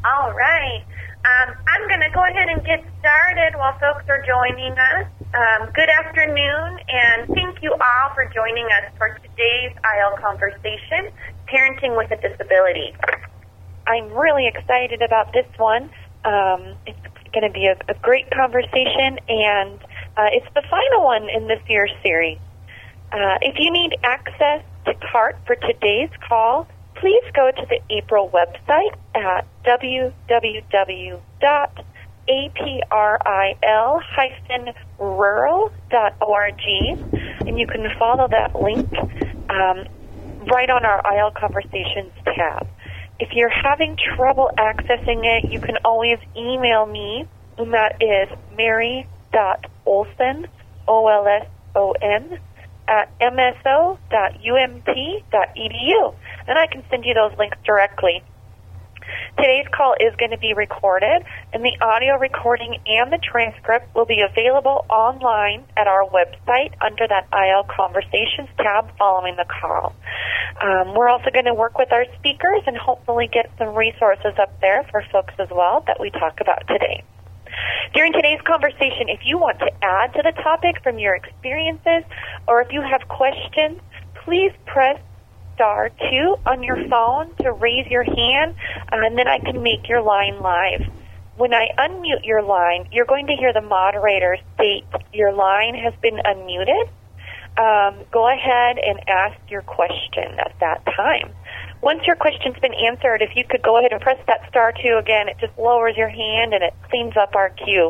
All right. I'm going to go ahead and get started while folks are joining us. Good afternoon, and thank you all for joining us for today's IL Conversation, Parenting with a Disability. I'm really excited about this one. It's going to be a great conversation, and it's the final one in this year's series. If you need access to CART for today's call, please go to the April website at www.april-rural.org, and you can follow that link right on our IL Conversations tab. If you're having trouble accessing it, you can always email me, and that is mary.olson, O-L-S-O-N, at mso.umt.edu, and I can send you those links directly. Today's call is going to be recorded, and the audio recording and the transcript will be available online at our website under that IL Conversations tab following the call. We're also going to work with our speakers and hopefully get some resources up there for folks as well that we talk about today. During today's conversation, if you want to add to the topic from your experiences or if you have questions, please press star 2 on your phone to raise your hand, and then I can make your line live. When I unmute your line, you're going to hear the moderator state your line has been unmuted. Go ahead and ask your question at that time. Once your question's been answered, if you could go ahead and press that star 2 again, it just lowers your hand and it cleans up our queue.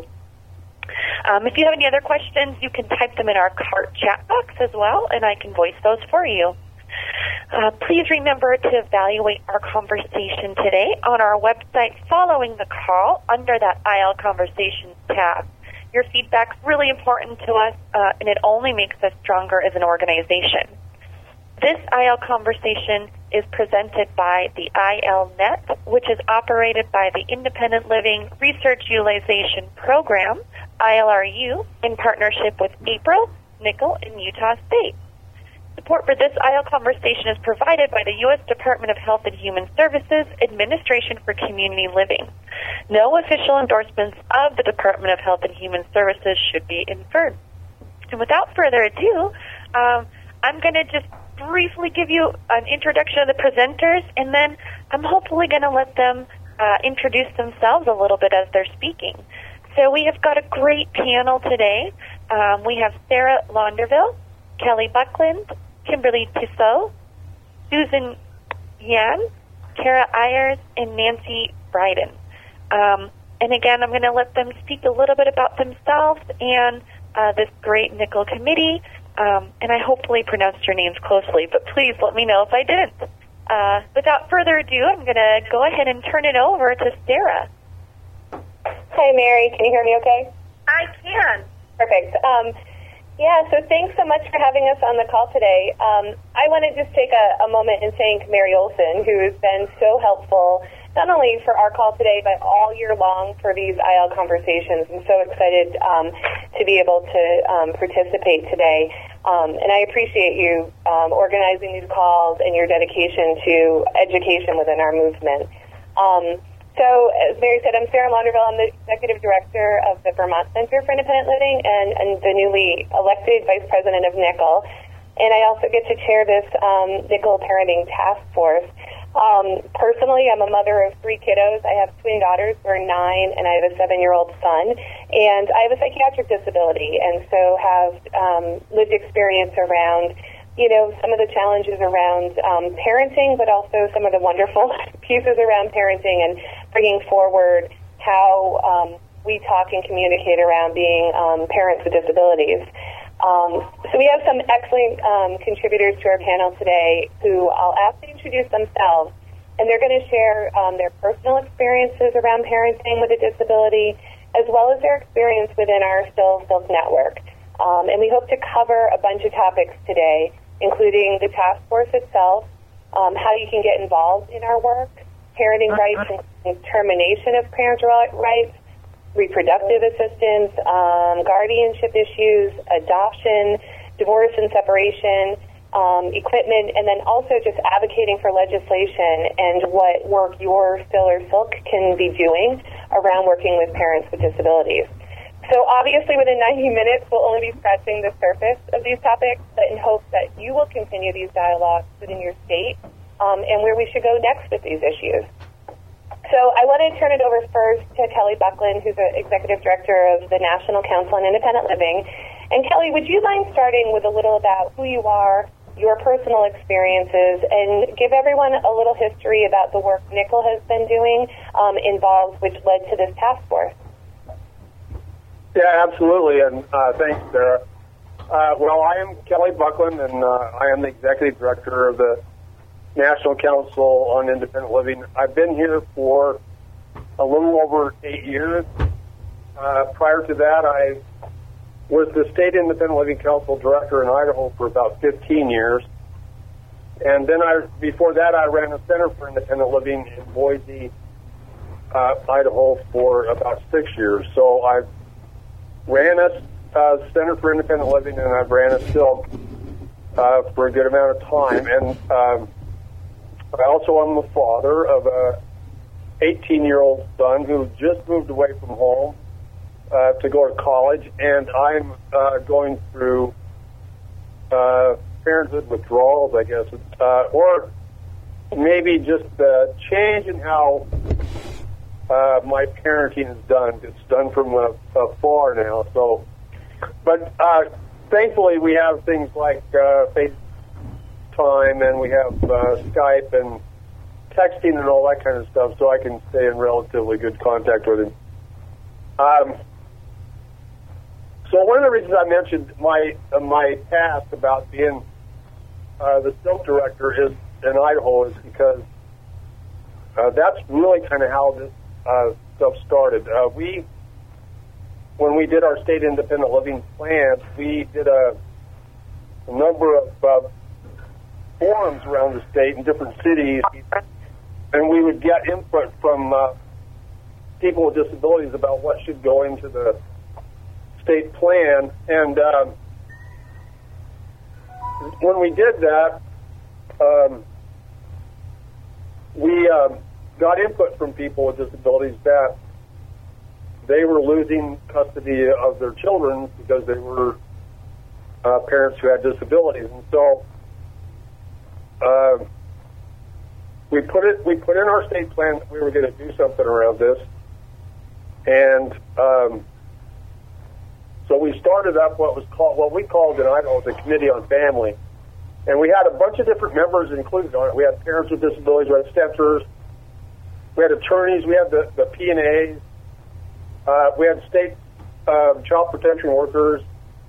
If you have any other questions, you can type them in our CART chat box as well, and I can voice those for you. Please remember to evaluate our conversation today on our website following the call under that IL Conversations tab. Your feedback's really important to us, and it only makes us stronger as an organization. This IL Conversation is presented by the ILNet, which is operated by the Independent Living Research Utilization Program, ILRU, in partnership with April, Nickel, and Utah State. Support for this IL Conversation is provided by the U.S. Department of Health and Human Services, Administration for Community Living. No official endorsements of the Department of Health and Human Services should be inferred. And without further ado, I'm going to just briefly give you an introduction of the presenters, and then I'm hopefully going to let them introduce themselves a little bit as they're speaking. So we have got a great panel today. We have Sarah Launderville, Kelly Buckland, Kimberly Tissot, Susan Yan, Kara Ayers, and Nancy Bryden. And again, I'm going to let them speak a little bit about themselves and this great Nickel committee. And I hopefully pronounced your names closely, but please let me know if I didn't. Without further ado, I'm going to go ahead and turn it over to Sarah. Hi, Mary. Can you hear me okay? I can. Perfect. So thanks so much for having us on the call today. I want to just take a moment and thank Mary Olson, who has been so helpful, not only for our call today, but all year long for these IL Conversations. I'm so excited to be able to participate today. And I appreciate you organizing these calls and your dedication to education within our movement. So, as Mary said, I'm Sarah Launderville. I'm the Executive Director of the Vermont Center for Independent Living and the newly elected Vice President of Nickel. And I also get to chair this Nickel Parenting Task Force. Personally, I'm a mother of 3 kiddos. I have twin daughters who are 9, and I have a 7-year-old son. And I have a psychiatric disability, and so have lived experience around some of the challenges around parenting, but also some of the wonderful pieces around parenting and bringing forward how we talk and communicate around being parents with disabilities. So we have some excellent contributors to our panel today who I'll ask to introduce themselves, and they're going to share their personal experiences around parenting with a disability, as well as their experience within our Stills Network. And we hope to cover a bunch of topics today, including the task force itself, how you can get involved in our work, parenting rights, including termination of parental rights, reproductive assistance, guardianship issues, adoption, divorce and separation, equipment, and then also just advocating for legislation and what work your Still or Silk can be doing around working with parents with disabilities. So obviously within 90 minutes, we'll only be scratching the surface of these topics, but in hopes that you will continue these dialogues within your state and where we should go next with these issues. So I want to turn it over first to Kelly Buckland, who's the Executive Director of the National Council on Independent Living. And Kelly, would you mind starting with a little about who you are, your personal experiences, and give everyone a little history about the work Nickel has been doing involved, which led to this task force? Yeah, absolutely, and thanks, Sarah. Well, I am Kelly Buckland, and I am the Executive Director of the National Council on Independent Living. I've been here for a little over 8 years. Prior to that, I was the State Independent Living Council Director in Idaho for about 15 years. And then before that, I ran a Center for Independent Living in Boise, Idaho for about 6 years. So I ran a Center for Independent Living, and I've ran a Silk for a good amount of time. And I also am the father of a 18-year-old son who just moved away from home to go to college, and I'm going through parenthood withdrawals, I guess, or maybe just the change in how my parenting is done. It's done from afar now. So, but thankfully we have things like FaceTime, and we have Skype and texting and all that kind of stuff, so I can stay in relatively good contact with him. So one of the reasons I mentioned my past about being the Silk Director in Idaho is because that's really kind of how this stuff started. When we did our state independent living plans, we did a number of forums around the state in different cities, and we would get input from people with disabilities about what should go into the state plan. And when we did that, we got input from people with disabilities that they were losing custody of their children because they were parents who had disabilities. And so we put in our state plan that we were going to do something around this. And so we started up what we called in Idaho the Committee on Family. And we had a bunch of different members included on it. We had parents with disabilities, we had Steppers, we had attorneys, we had the P&As, we had state child protection workers,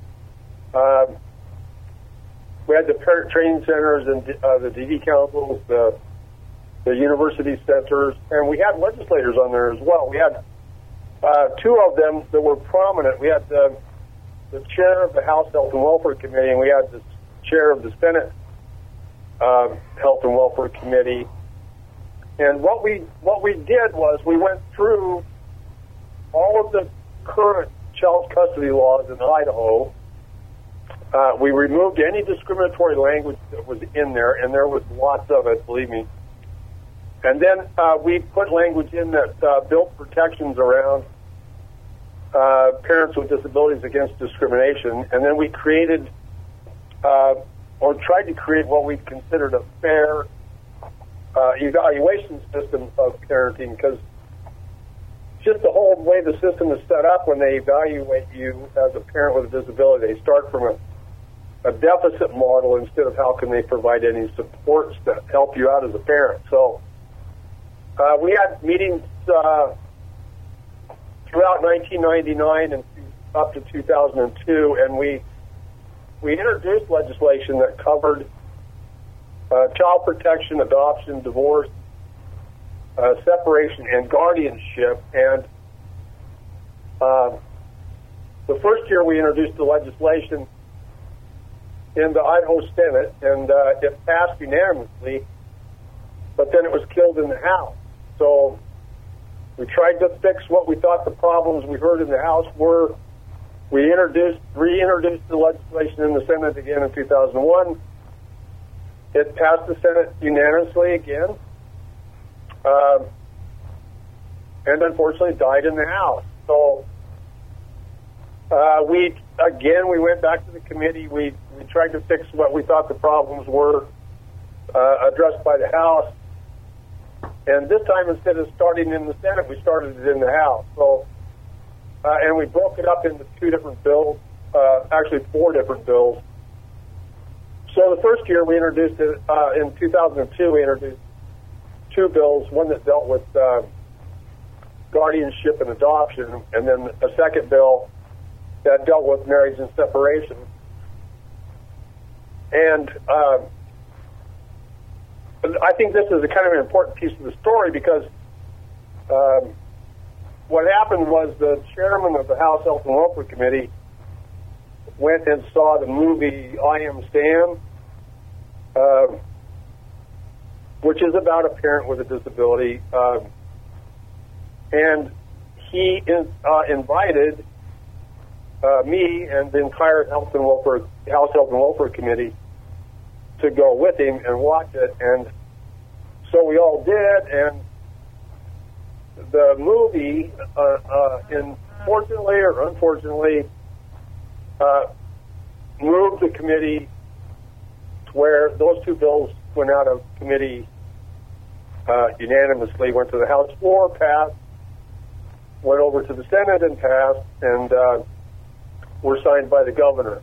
we had the parent training centers and the DD councils, the university centers, and we had legislators on there as well. We had two of them that were prominent. We had the chair of the House Health and Welfare Committee, and we had the chair of the Senate Health and Welfare Committee. And what we did was we went through all of the current child custody laws in Idaho. We removed any discriminatory language that was in there, and there was lots of it, believe me. And then we put language in that built protections around parents with disabilities against discrimination. And then we created, or tried to create, what we considered a fair evaluation system of parenting, because just the whole way the system is set up, when they evaluate you as a parent with a disability, they start from a deficit model instead of how can they provide any supports that help you out as a parent. So we had meetings throughout 1999 and up to 2002, and we introduced legislation that covered child protection, adoption, divorce, separation, and guardianship. And the first year we introduced the legislation in the Idaho Senate, and it passed unanimously, but then it was killed in the House. So we tried to fix what we thought the problems we heard in the House were. We reintroduced the legislation in the Senate again in 2001, It passed the Senate unanimously again, and unfortunately died in the House. So we went back to the committee. We tried to fix what we thought the problems were addressed by the House. And this time, instead of starting in the Senate, we started it in the House. So, and we broke it up into two different bills, actually four different bills. So the first year we introduced it, in 2002, we introduced two bills, one that dealt with guardianship and adoption, and then a second bill that dealt with marriage and separation. And I think this is a kind of an important piece of the story because what happened was the chairman of the House Health and Welfare Committee went and saw the movie I Am Sam, which is about a parent with a disability, and he invited me and the entire House Health and Welfare Committee to go with him and watch it, and so we all did, and the movie, fortunately or unfortunately, moved the committee to where those two bills went out of committee unanimously, went to the House floor, passed, went over to the Senate and passed, and were signed by the governor.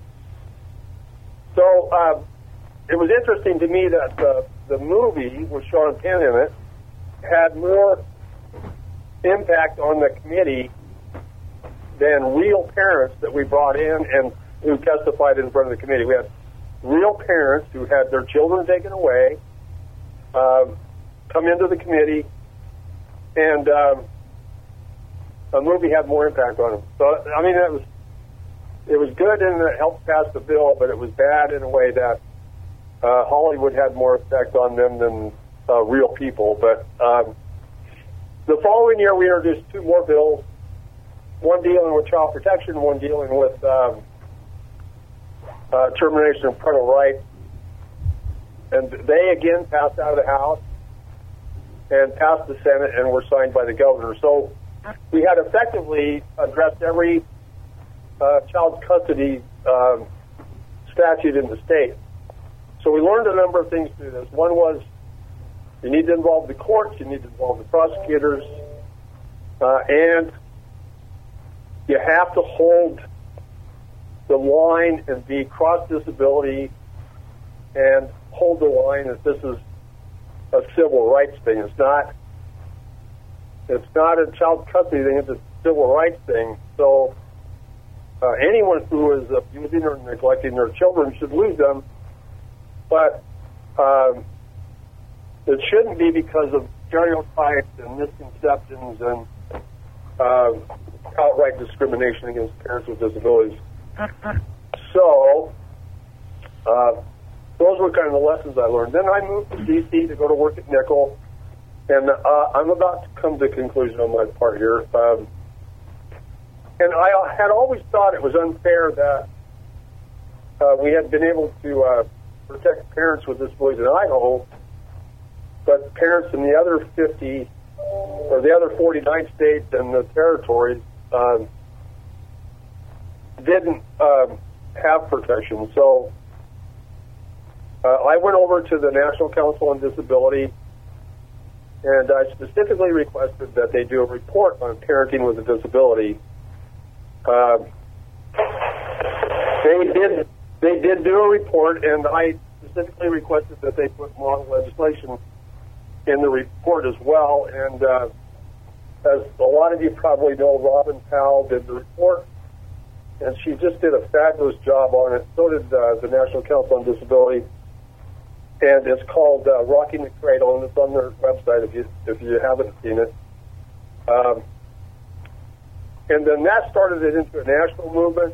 So it was interesting to me that the movie with Sean Penn in it had more impact on the committee than real parents that we brought in and who testified in front of the committee. We had real parents who had their children taken away, come into the committee, and the movie had more impact on them. So, I mean, it was good and it helped pass the bill, but it was bad in a way that Hollywood had more effect on them than real people. But the following year, we introduced two more bills, one dealing with child protection, one dealing with termination of parental rights. And they, again, passed out of the House and passed the Senate and were signed by the governor. So we had effectively addressed every child custody statute in the state. So we learned a number of things through this. One was you need to involve the courts, you need to involve the prosecutors, and you have to hold the line and be cross-disability and hold the line that this is a civil rights thing. It's not a child custody thing, it's a civil rights thing. So anyone who is abusing or neglecting their children should lose them, but it shouldn't be because of stereotypes and misconceptions and outright discrimination against parents with disabilities. So those were kind of the lessons I learned. Then I moved to D.C. to go to work at Nickel, and I'm about to come to a conclusion on my part here. And I had always thought it was unfair that we had been able to protect parents with disabilities in Idaho, but parents in the other 50 or the other 49 states and the territories didn't have protection. So I went over to the National Council on Disability, and I specifically requested that they do a report on parenting with a disability. They did do a report, and I specifically requested that they put model legislation in the report as well. And as a lot of you probably know, Robin Powell did the report, and she just did a fabulous job on it. So did the National Council on Disability, and it's called Rocking the Cradle, and it's on their website if you haven't seen it. And then that started it into a national movement.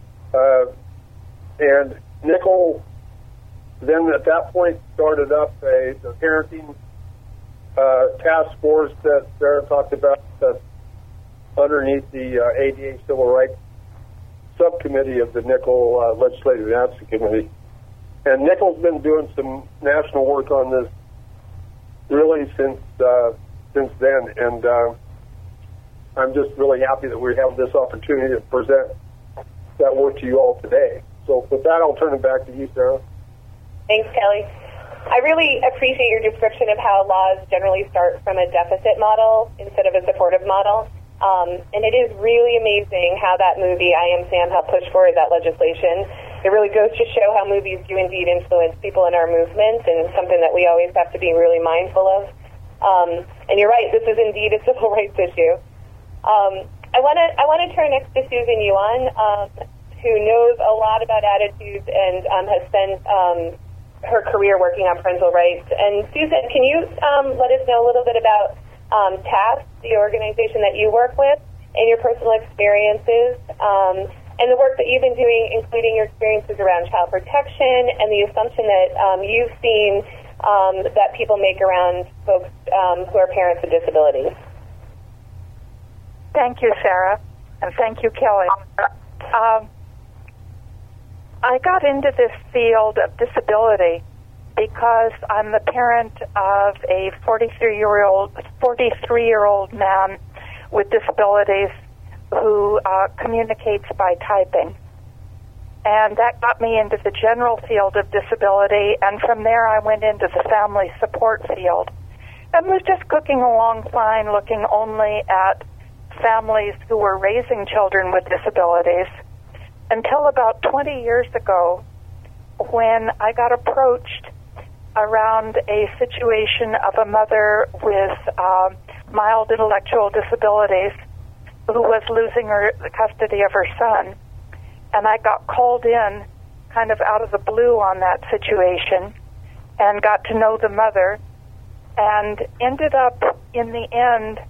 And Nickel then at that point started up the parenting task force that Sarah talked about that's underneath the ADA Civil Rights Subcommittee of the Nickel Legislative Advocacy Committee. And Nickel's been doing some national work on this really since then, and I'm just really happy that we have this opportunity to present that work to you all today. So with that, I'll turn it back to you, Sarah. Thanks, Kelly. I really appreciate your description of how laws generally start from a deficit model instead of a supportive model. And it is really amazing how that movie, I Am Sam, helped push forward that legislation. It really goes to show how movies do indeed influence people in our movement, and something that we always have to be really mindful of. And you're right, this is indeed a civil rights issue. I want to turn next to Susan Yuan, who knows a lot about attitudes and has spent her career working on parental rights. And Susan, can you let us know a little bit about TASC, the organization that you work with, and your personal experiences, and the work that you've been doing, including your experiences around child protection and the assumption that you've seen that people make around folks who are parents with disabilities? Thank you, Sarah, and thank you, Kelly. I got into this field of disability because I'm the parent of a 43-year-old man with disabilities who communicates by typing. And that got me into the general field of disability, and from there I went into the family support field and was just cooking along fine, looking only at families who were raising children with disabilities, until about 20 years ago when I got approached around a situation of a mother with mild intellectual disabilities who was losing the custody of her son. And I got called in kind of out of the blue on that situation and got to know the mother and ended up in the end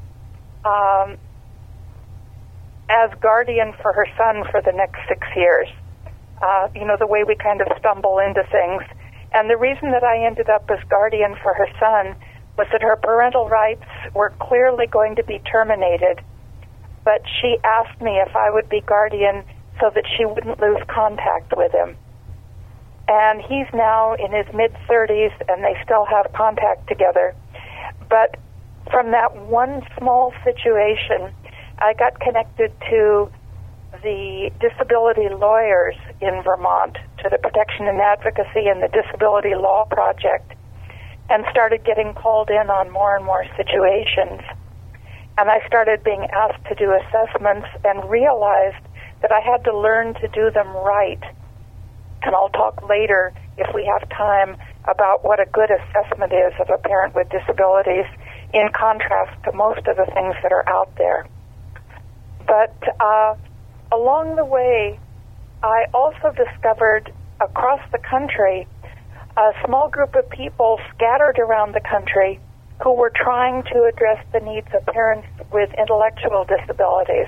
as guardian for her son for the next 6 years. The way we kind of stumble into things. And the reason that I ended up as guardian for her son was that her parental rights were clearly going to be terminated, but she asked me if I would be guardian so that she wouldn't lose contact with him. And he's now in his mid-30s, and they still have contact together. But from that one small situation, I got connected to the disability lawyers in Vermont, to the Protection and Advocacy and the Disability Law Project, and started getting called in on more and more situations. And I started being asked to do assessments and realized that I had to learn to do them right. And I'll talk later, if we have time, about what a good assessment is of a parent with disabilities in contrast to most of the things that are out there. But along the way, I also discovered across the country a small group of people scattered around the country who were trying to address the needs of parents with intellectual disabilities.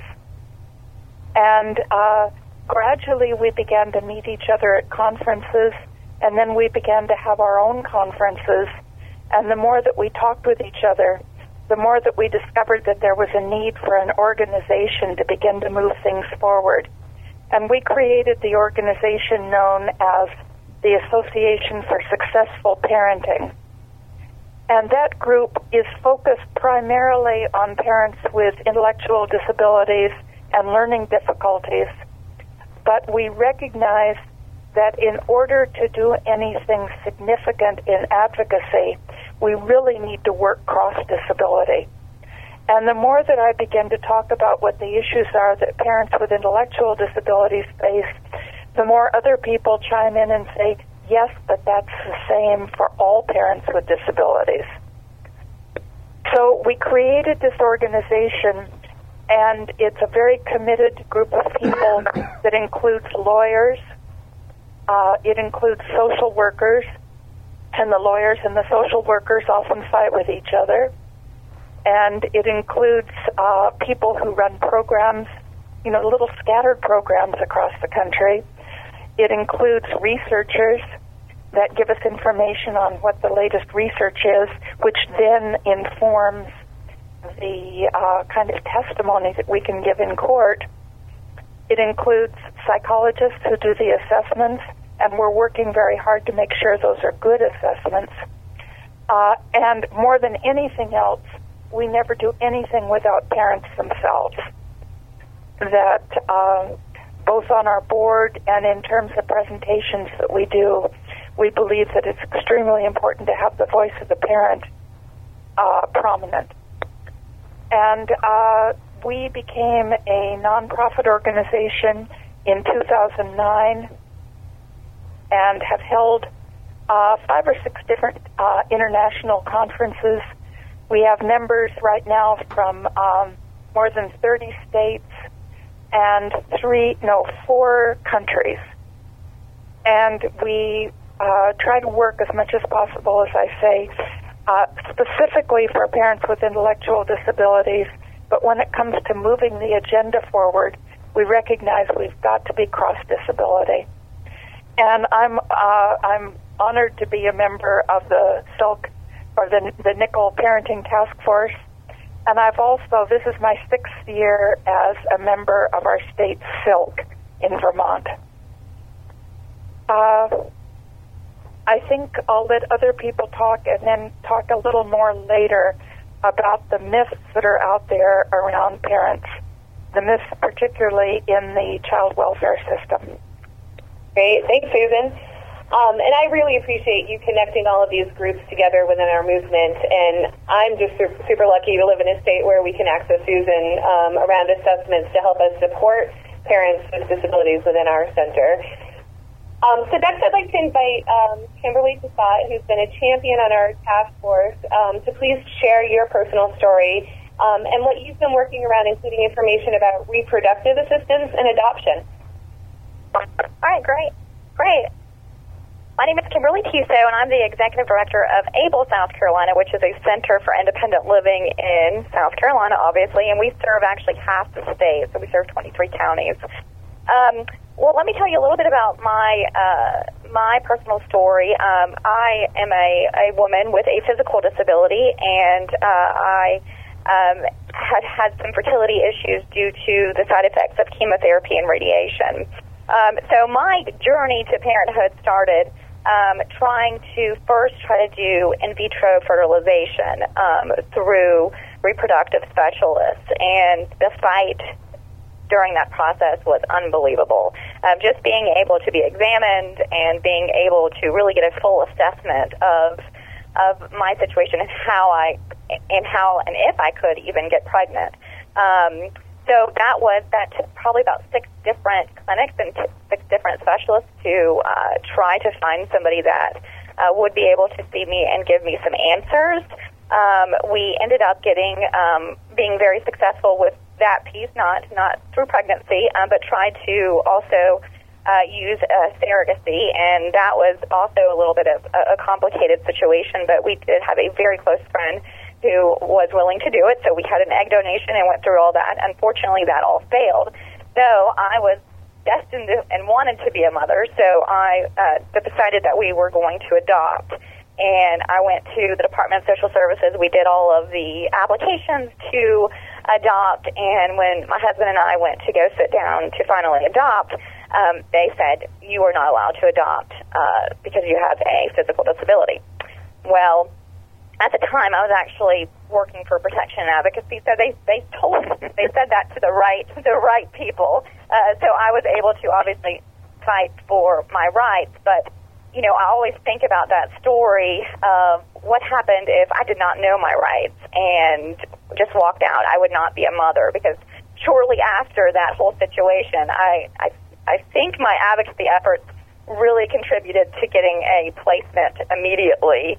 And gradually we began to meet each other at conferences, and then we began to have our own conferences. And the more that we talked with each other, the more that we discovered that there was a need for an organization to begin to move things forward. And we created the organization known as the Association for Successful Parenting. And that group is focused primarily on parents with intellectual disabilities and learning difficulties. But we recognize that in order to do anything significant in advocacy, we really need to work cross-disability. And the more that I begin to talk about what the issues are that parents with intellectual disabilities face, the more other people chime in and say, yes, but that's the same for all parents with disabilities. So we created this organization, and it's a very committed group of people that includes lawyers, it includes social workers, and the lawyers and the social workers often fight with each other. And it includes people who run programs, little scattered programs across the country. It includes researchers that give us information on what the latest research is, which then informs the kind of testimony that we can give in court. It includes psychologists who do the assessments and we're working very hard to make sure those are good assessments. And more than anything else, we never do anything without parents themselves. That both on our board and in terms of presentations that we do, we believe that it's extremely important to have the voice of the parent prominent. And we became a nonprofit organization in 2009 and have held 5 or 6 different international conferences. We have members right now from more than 30 states and 4 countries. And we try to work as much as possible, as I say, specifically for parents with intellectual disabilities. But when it comes to moving the agenda forward, we recognize we've got to be cross-disability. And I'm honored to be a member of the SILC, or the Nickel Parenting Task Force. And I've also, this is my 6th year as a member of our state SILC in Vermont. I think I'll let other people talk and then talk a little more later about the myths that are out there around parents, the myths particularly in the child welfare system. Great. Thanks, Susan. And I really appreciate you connecting all of these groups together within our movement. And I'm just super lucky to live in a state where we can access Susan around assessments to help us support parents with disabilities within our center. So next I'd like to invite Kimberly Tassat, who's been a champion on our task force, to please share your personal story and what you've been working around, including information about reproductive assistance and adoption. All right, great. My name is Kimberly Tiso, and I'm the Executive Director of ABLE South Carolina, which is a center for independent living in South Carolina, obviously, and we serve actually half the state, so we serve 23 counties. Well, let me tell you a little bit about my personal story. I am a woman with a physical disability, and I had some fertility issues due to the side effects of chemotherapy and radiation. So my journey to parenthood started trying to first try to do in vitro fertilization through reproductive specialists, and the fight during that process was unbelievable. Just being able to be examined and being able to really get a full assessment of my situation and how and if I could even get pregnant. So that took probably about 6 different clinics and 6 different specialists to try to find somebody that would be able to see me and give me some answers. We ended up being very successful with that piece, not through pregnancy, but tried to also use surrogacy, and that was also a little bit of a complicated situation, but we did have a very close friend who was willing to do it, so we had an egg donation and went through all that. Unfortunately, that all failed. So I was destined and wanted to be a mother, so I decided that we were going to adopt. And I went to the Department of Social Services. We did all of the applications to adopt, and when my husband and I went to go sit down to finally adopt, they said, you are not allowed to adopt because you have a physical disability. Well, at the time, I was actually working for protection and advocacy, so they said that to the right people. So I was able to obviously fight for my rights, but I always think about that story of what happened if I did not know my rights and just walked out. I would not be a mother, because shortly after that whole situation, I think my advocacy efforts really contributed to getting a placement immediately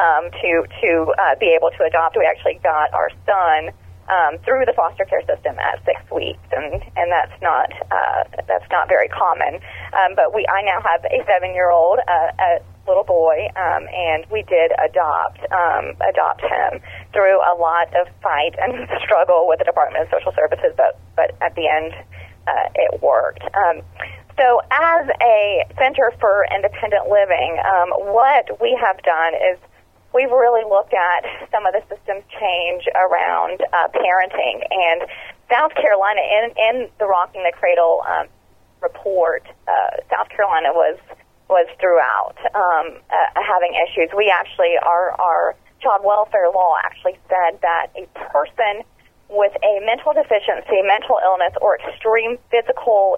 to be able to adopt. We actually got our son through the foster care system at 6 weeks, and that's not very common. But I now have a 7-year-old, a little boy, and we did adopt him through a lot of fight and struggle with the Department of Social Services, but at the end it worked. So as a Center for Independent Living, what we have done is we've really looked at some of the systems change around parenting. And South Carolina, in the Rocking the Cradle report, South Carolina was was throughout having issues. We actually, our child welfare law actually said that a person with a mental deficiency, mental illness, or extreme physical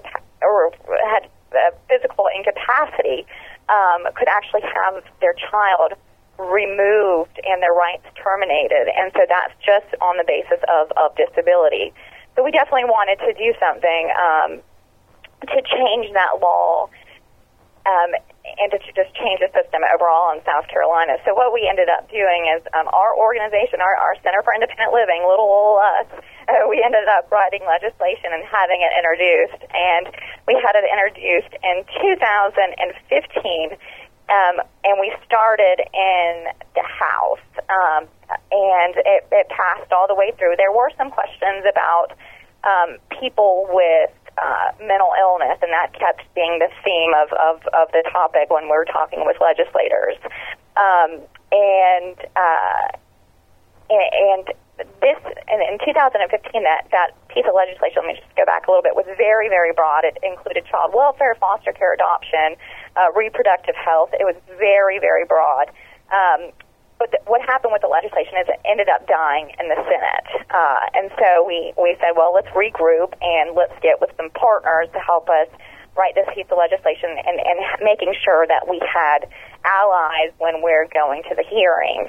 physical incapacity could actually have their child removed and their rights terminated. And so that's just on the basis of disability. So we definitely wanted to do something to change that law and to just change the system overall in South Carolina. So what we ended up doing is our organization, our Center for Independent Living, little old us, we ended up writing legislation and having it introduced. And we had it introduced in 2015, and we started in the House, and it passed all the way through. There were some questions about people with mental illness, and that kept being the theme of the topic when we were talking with legislators. And this, in 2015, that piece of legislation, let me just go back a little bit, was very, very broad. It included child welfare, foster care, adoption, reproductive health. It was very, very broad. But what happened with the legislation is it ended up dying in the Senate. And so we said, well, let's regroup and let's get with some partners to help us write this piece of legislation and making sure that we had allies when we're going to the hearings.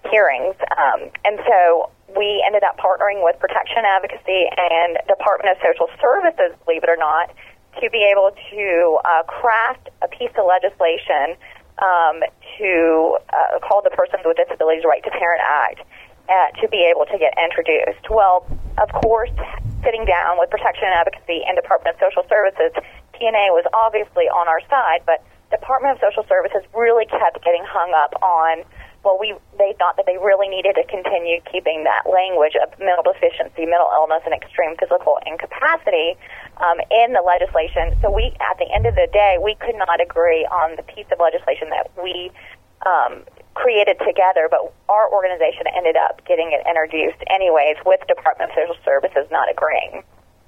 And so we ended up partnering with Protection Advocacy and Department of Social Services, believe it or not, to be able to craft a piece of legislation to call the Persons with Disabilities Right to Parent Act to be able to get introduced. Well, of course, sitting down with Protection Advocacy and Department of Social Services, TNA was obviously on our side, but Department of Social Services really kept getting hung up on, well, they thought that they really needed to continue keeping that language of mental deficiency, mental illness, and extreme physical incapacity in the legislation. So we, at the end of the day, we could not agree on the piece of legislation that we created together, but our organization ended up getting it introduced anyways, with Department of Social Services not agreeing.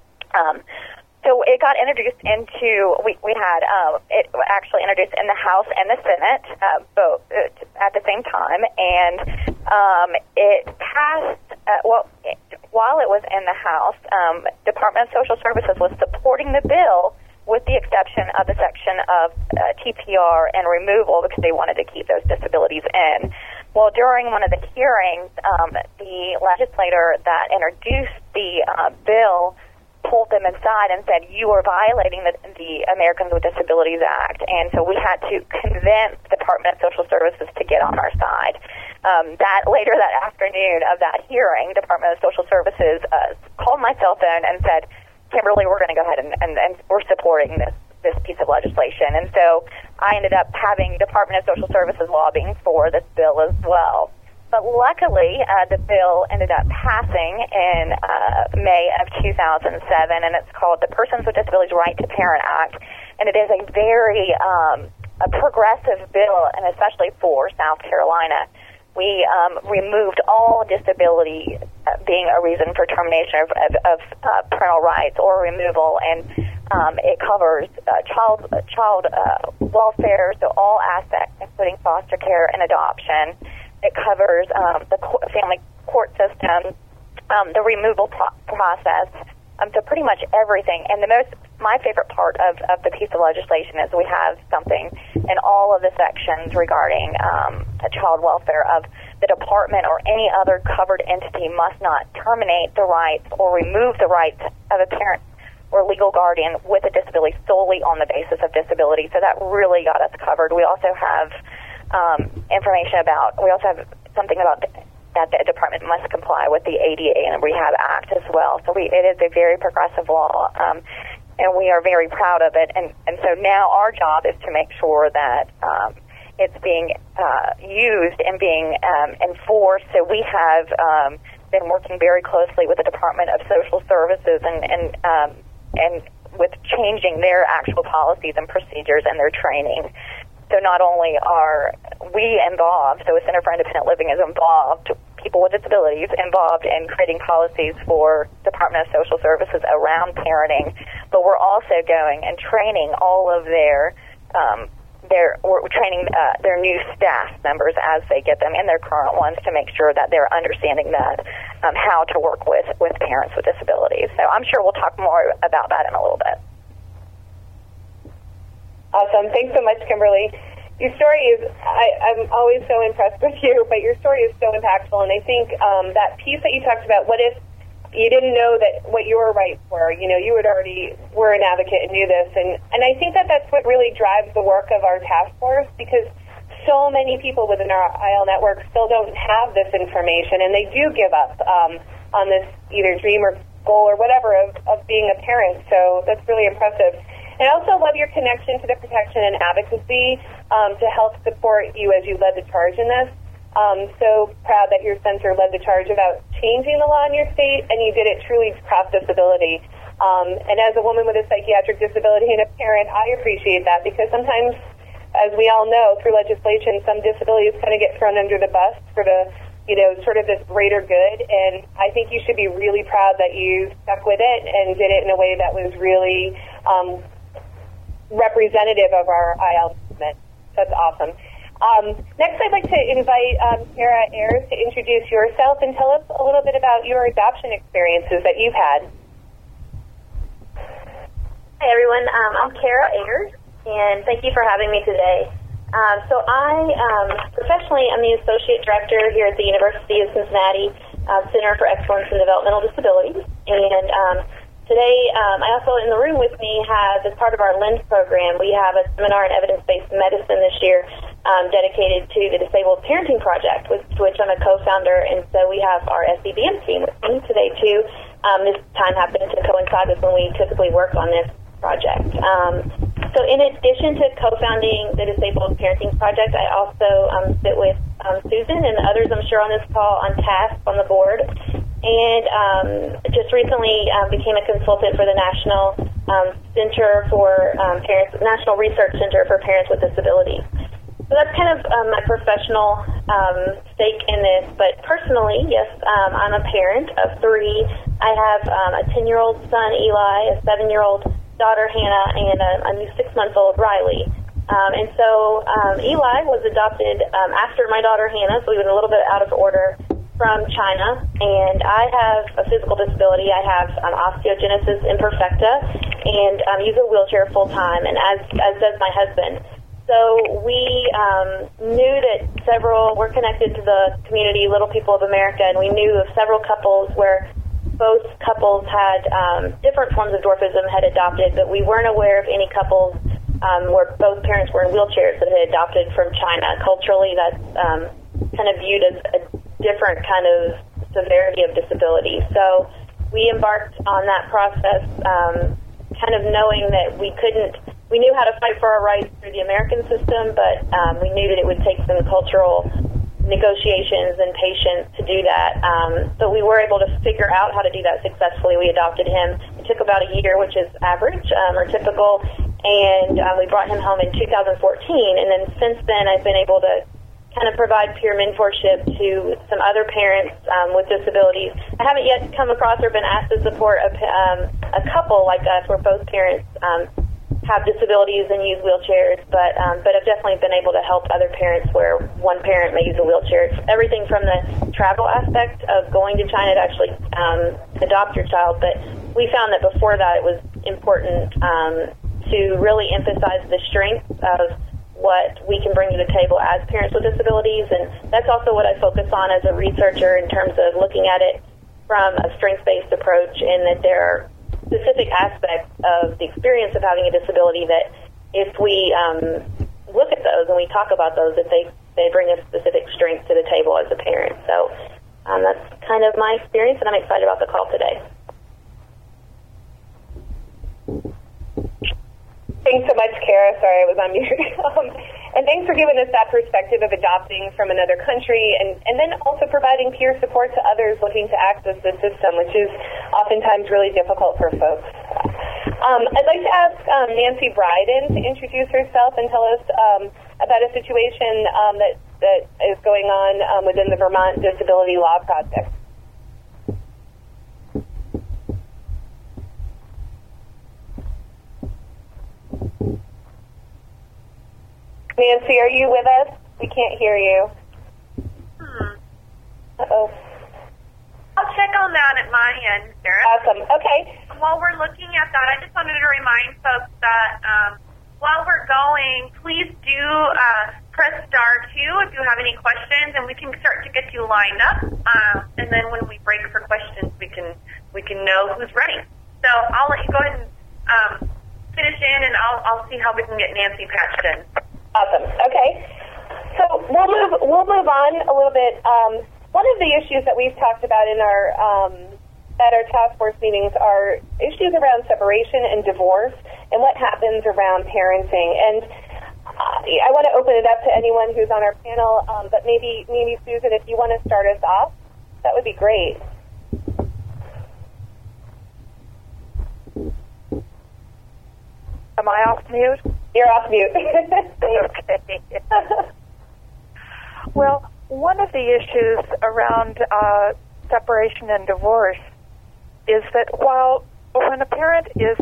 So it got introduced into, we had it actually introduced in the House and the Senate, both at the same time, and it passed, while it was in the House, Department of Social Services was supporting the bill with the exception of the section of TPR and removal because they wanted to keep those disabilities in. Well, during one of the hearings, the legislator that introduced the bill pulled them aside and said, you are violating the Americans with Disabilities Act. And so we had to convince the Department of Social Services to get on our side. Later that afternoon of that hearing, Department of Social Services called my cell phone and said, Kimberly, we're going to go ahead and we're supporting this piece of legislation. And so I ended up having Department of Social Services lobbying for this bill as well. But luckily, the bill ended up passing in May of 2007, and it's called the Persons with Disabilities Right to Parent Act. And it is a very a progressive bill, and especially for South Carolina. We removed all disability being a reason for termination of parental rights or removal, and it covers child welfare, so all aspects, including foster care and adoption. It covers the family court system, the removal process, so pretty much everything. And my favorite part of the piece of legislation is we have something in all of the sections regarding child welfare of the department or any other covered entity must not terminate the rights or remove the rights of a parent or legal guardian with a disability solely on the basis of disability. So that really got us covered. We also have we also have something about that the department must comply with the ADA and Rehab Act as well. So it is a very progressive law, and we are very proud of it. And so now our job is to make sure that it's being used and being enforced. So we have been working very closely with the Department of Social Services and with changing their actual policies and procedures and their training. So not only are we involved, so the Center for Independent Living is involved, people with disabilities involved in creating policies for Department of Social Services around parenting, but we're also going and training all of their we're training their new staff members as they get them and their current ones to make sure that they're understanding that how to work with parents with disabilities. So I'm sure we'll talk more about that in a little bit. Awesome. Thanks so much, Kimberly. Your story is, I'm always so impressed with you, but your story is so impactful, and I think that piece that you talked about, what if you didn't know that what your rights were? You know, you had already were an advocate and knew this, and I think that that's what really drives the work of our task force, because so many people within our IL network still don't have this information, and they do give up on this either dream or goal or whatever of being a parent. So that's really impressive. And I also love your connection to the protection and advocacy to help support you as you led the charge in this. So proud that your center led the charge about changing the law in your state, and you did it truly cross disability. And as a woman with a psychiatric disability and a parent, I appreciate that, because sometimes, as we all know, through legislation, some disabilities kind of get thrown under the bus for the, sort of this greater good. And I think you should be really proud that you stuck with it and did it in a way that was really representative of our IL movement. That's awesome. Next, I'd like to invite Kara Ayers to introduce yourself and tell us a little bit about your adoption experiences that you've had. Hi, everyone. I'm Kara Ayers, and thank you for having me today. So I professionally am the Associate Director here at the University of Cincinnati Center for Excellence in Developmental Disabilities. And today, I also, in the room with me, have, as part of our LEND program, we have a seminar in evidence-based medicine this year dedicated to the Disabled Parenting Project, with which I'm a co-founder, and so we have our SDBM team with me today, too. This time happened to coincide with when we typically work on this project. So in addition to co-founding the Disabled Parenting Project, I also sit with Susan and others, I'm sure, on this call on TASC on the board, and just recently became a consultant for the National Center for Parents, National Research Center for Parents with Disabilities. So that's kind of my professional stake in this. But personally, yes, I'm a parent of three. I have a 10-year-old son, Eli, a 7-year-old daughter, Hannah, and a new 6-month-old, Riley. And so Eli was adopted after my daughter, Hannah, so we were a little bit out of order, from China. And I have a physical disability. I have osteogenesis imperfecta and use a wheelchair full-time, and as does my husband. So we knew that we're connected to the community, Little People of America, and we knew of several couples where both couples had different forms of dwarfism had adopted, but we weren't aware of any couples where both parents were in wheelchairs that had adopted from China. Culturally, that's kind of viewed as a different kind of severity of disability. So we embarked on that process, kind of knowing that we knew how to fight for our rights through the American system, but we knew that it would take some cultural negotiations and patience to do that. But we were able to figure out how to do that successfully. We adopted him. It took about a year, which is average or typical, and we brought him home in 2014. And then since then, I've been able to kind of provide peer mentorship to some other parents with disabilities. I haven't yet come across or been asked to support a couple like us where both parents have disabilities and use wheelchairs, but I've definitely been able to help other parents where one parent may use a wheelchair. It's everything from the travel aspect of going to China to actually adopt your child, but we found that before that it was important to really emphasize the strength of what we can bring to the table as parents with disabilities, and that's also what I focus on as a researcher in terms of looking at it from a strengths-based approach, in that there are specific aspects of the experience of having a disability that if we look at those and we talk about those, that they bring a specific strength to the table as a parent. So that's kind of my experience, and I'm excited about the call today. Thanks so much, Kara. Sorry, I was on mute. And thanks for giving us that perspective of adopting from another country, and then also providing peer support to others looking to access the system, which is oftentimes really difficult for folks. I'd like to ask Nancy Bryden to introduce herself and tell us about a situation that is going on within the Vermont Disability Law Project. Nancy, are you with us? We can't hear you. Uh-oh. I'll check on that at my end, Sarah. Awesome. Okay. While we're looking at that, I just wanted to remind folks that while we're going, please do press star 2 if you have any questions, and we can start to get you lined up. And then when we break for questions, we can know who's ready. So I'll let you go ahead and finish in, and I'll see how we can get Nancy patched in. Awesome. Okay. So we'll move on a little bit. One of the issues that we've talked about in our at our task force meetings are issues around separation and divorce and what happens around parenting. And I want to open it up to anyone who's on our panel, but maybe Susan, if you want to start us off, that would be great. Am I off mute? You're off mute. Okay. Well, one of the issues around separation and divorce is that when a parent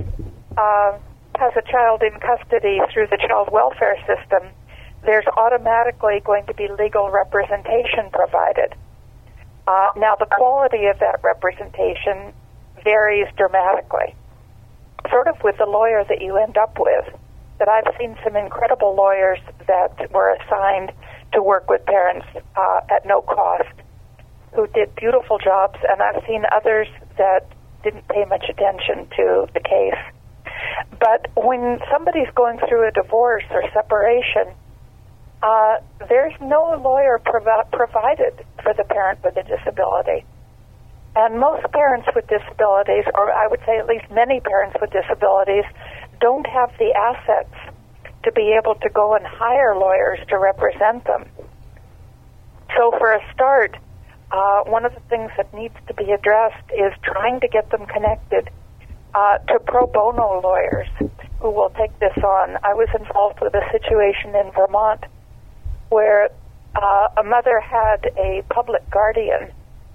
has a child in custody through the child welfare system, there's automatically going to be legal representation provided. Now, the quality of that representation varies dramatically, sort of with the lawyer that you end up with. That I've seen some incredible lawyers that were assigned to work with parents at no cost, who did beautiful jobs, and I've seen others that didn't pay much attention to the case. But when somebody's going through a divorce or separation, there's no lawyer provided for the parent with a disability. And most parents with disabilities, or I would say at least many parents with disabilities, don't have the assets to be able to go and hire lawyers to represent them. So for a start, one of the things that needs to be addressed is trying to get them connected to pro bono lawyers who will take this on. I was involved with a situation in Vermont where a mother had a public guardian,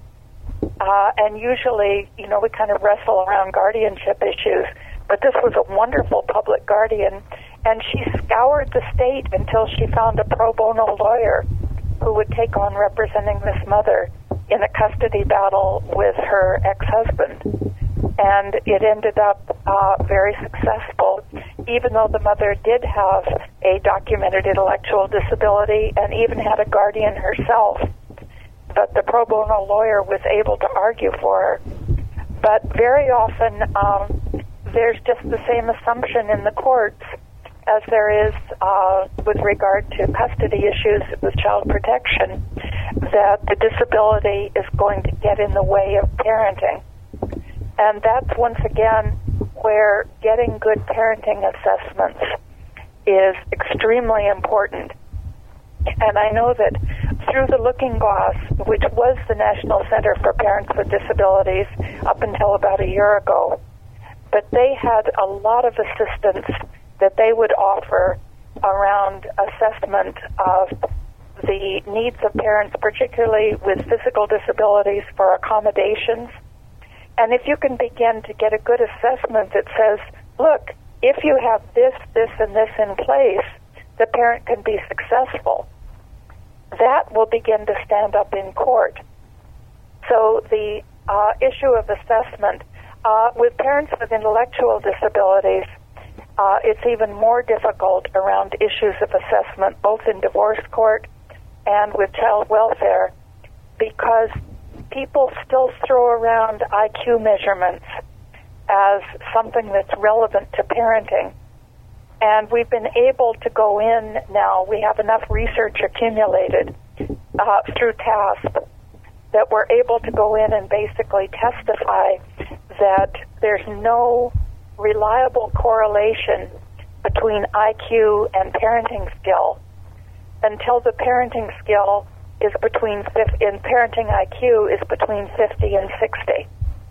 and usually, we kind of wrestle around guardianship issues, but this was a wonderful public guardian, and she scoured the state until she found a pro bono lawyer who would take on representing this mother in a custody battle with her ex-husband. And it ended up very successful, even though the mother did have a documented intellectual disability and even had a guardian herself. But the pro bono lawyer was able to argue for her. But very often, there's just the same assumption in the courts as there is with regard to custody issues with child protection, that the disability is going to get in the way of parenting. And that's once again where getting good parenting assessments is extremely important. And I know that through the Looking Glass, which was the National Center for Parents with Disabilities up until about a year ago, but they had a lot of assistance that they would offer around assessment of the needs of parents, particularly with physical disabilities, for accommodations. And if you can begin to get a good assessment that says, look, if you have this, this, and this in place, the parent can be successful, that will begin to stand up in court. So the issue of assessment, with parents with intellectual disabilities, it's even more difficult around issues of assessment, both in divorce court and with child welfare, because people still throw around IQ measurements as something that's relevant to parenting. And we've been able to go in now, we have enough research accumulated through TASP that we're able to go in and basically testify that there's no reliable correlation between IQ and parenting skill until the parenting skill is in parenting IQ is between 50 and 60.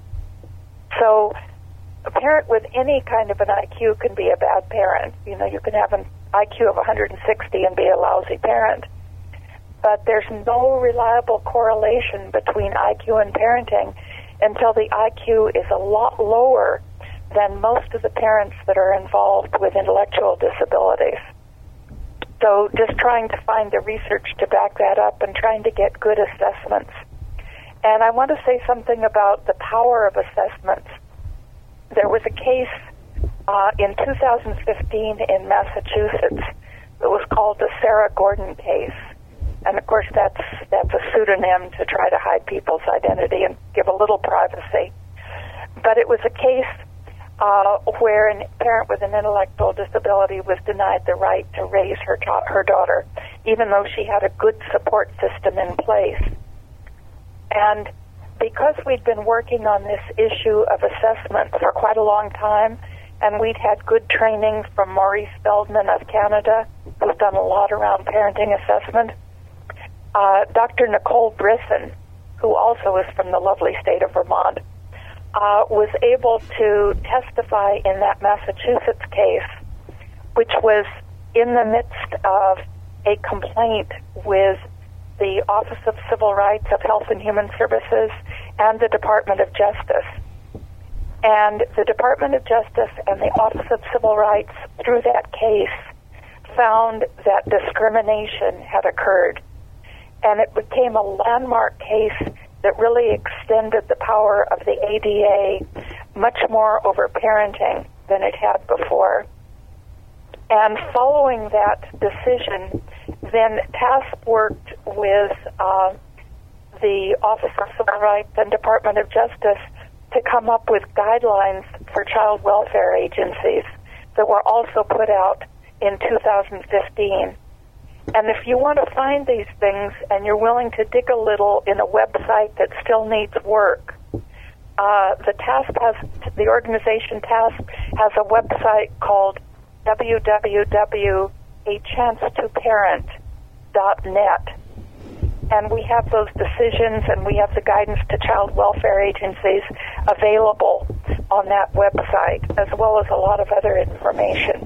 So a parent with any kind of an IQ can be a bad parent. You can have an IQ of 160 and be a lousy parent. But there's no reliable correlation between IQ and parenting until the IQ is a lot lower than most of the parents that are involved with intellectual disabilities. So just trying to find the research to back that up and trying to get good assessments. And I want to say something about the power of assessments. There was a case in 2015 in Massachusetts that was called the Sarah Gordon case. And of course that's a pseudonym to try to hide people's identity and give a little privacy. But it was a case where a parent with an intellectual disability was denied the right to raise her daughter, even though she had a good support system in place. And because we'd been working on this issue of assessment for quite a long time, and we'd had good training from Maurice Feldman of Canada, who's done a lot around parenting assessment, Dr. Nicole Brisson, who also is from the lovely state of Vermont, was able to testify in that Massachusetts case, which was in the midst of a complaint with the Office of Civil Rights of Health and Human Services and the Department of Justice. And the Department of Justice and the Office of Civil Rights, through that case, found that discrimination had occurred. And it became a landmark case that really extended the power of the ADA much more over parenting than it had before. And following that decision, then TASP worked with the Office of Civil Rights and Department of Justice to come up with guidelines for child welfare agencies that were also put out in 2015. And if you want to find these things and you're willing to dig a little in a website that still needs work, the organization TASP has a website called www.achancetoparent.net. And we have those decisions and we have the guidance to child welfare agencies available on that website, as well as a lot of other information.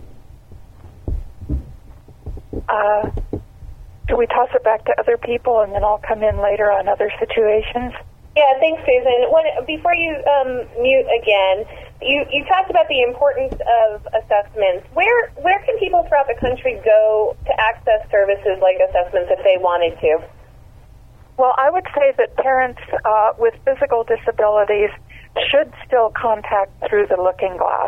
Do we toss it back to other people and then I'll come in later on other situations? Yeah, thanks, Susan. Before you mute again, you talked about the importance of assessments. Where can people throughout the country go to access services like assessments if they wanted to? Well, I would say that parents with physical disabilities should still contact through the Looking Glass.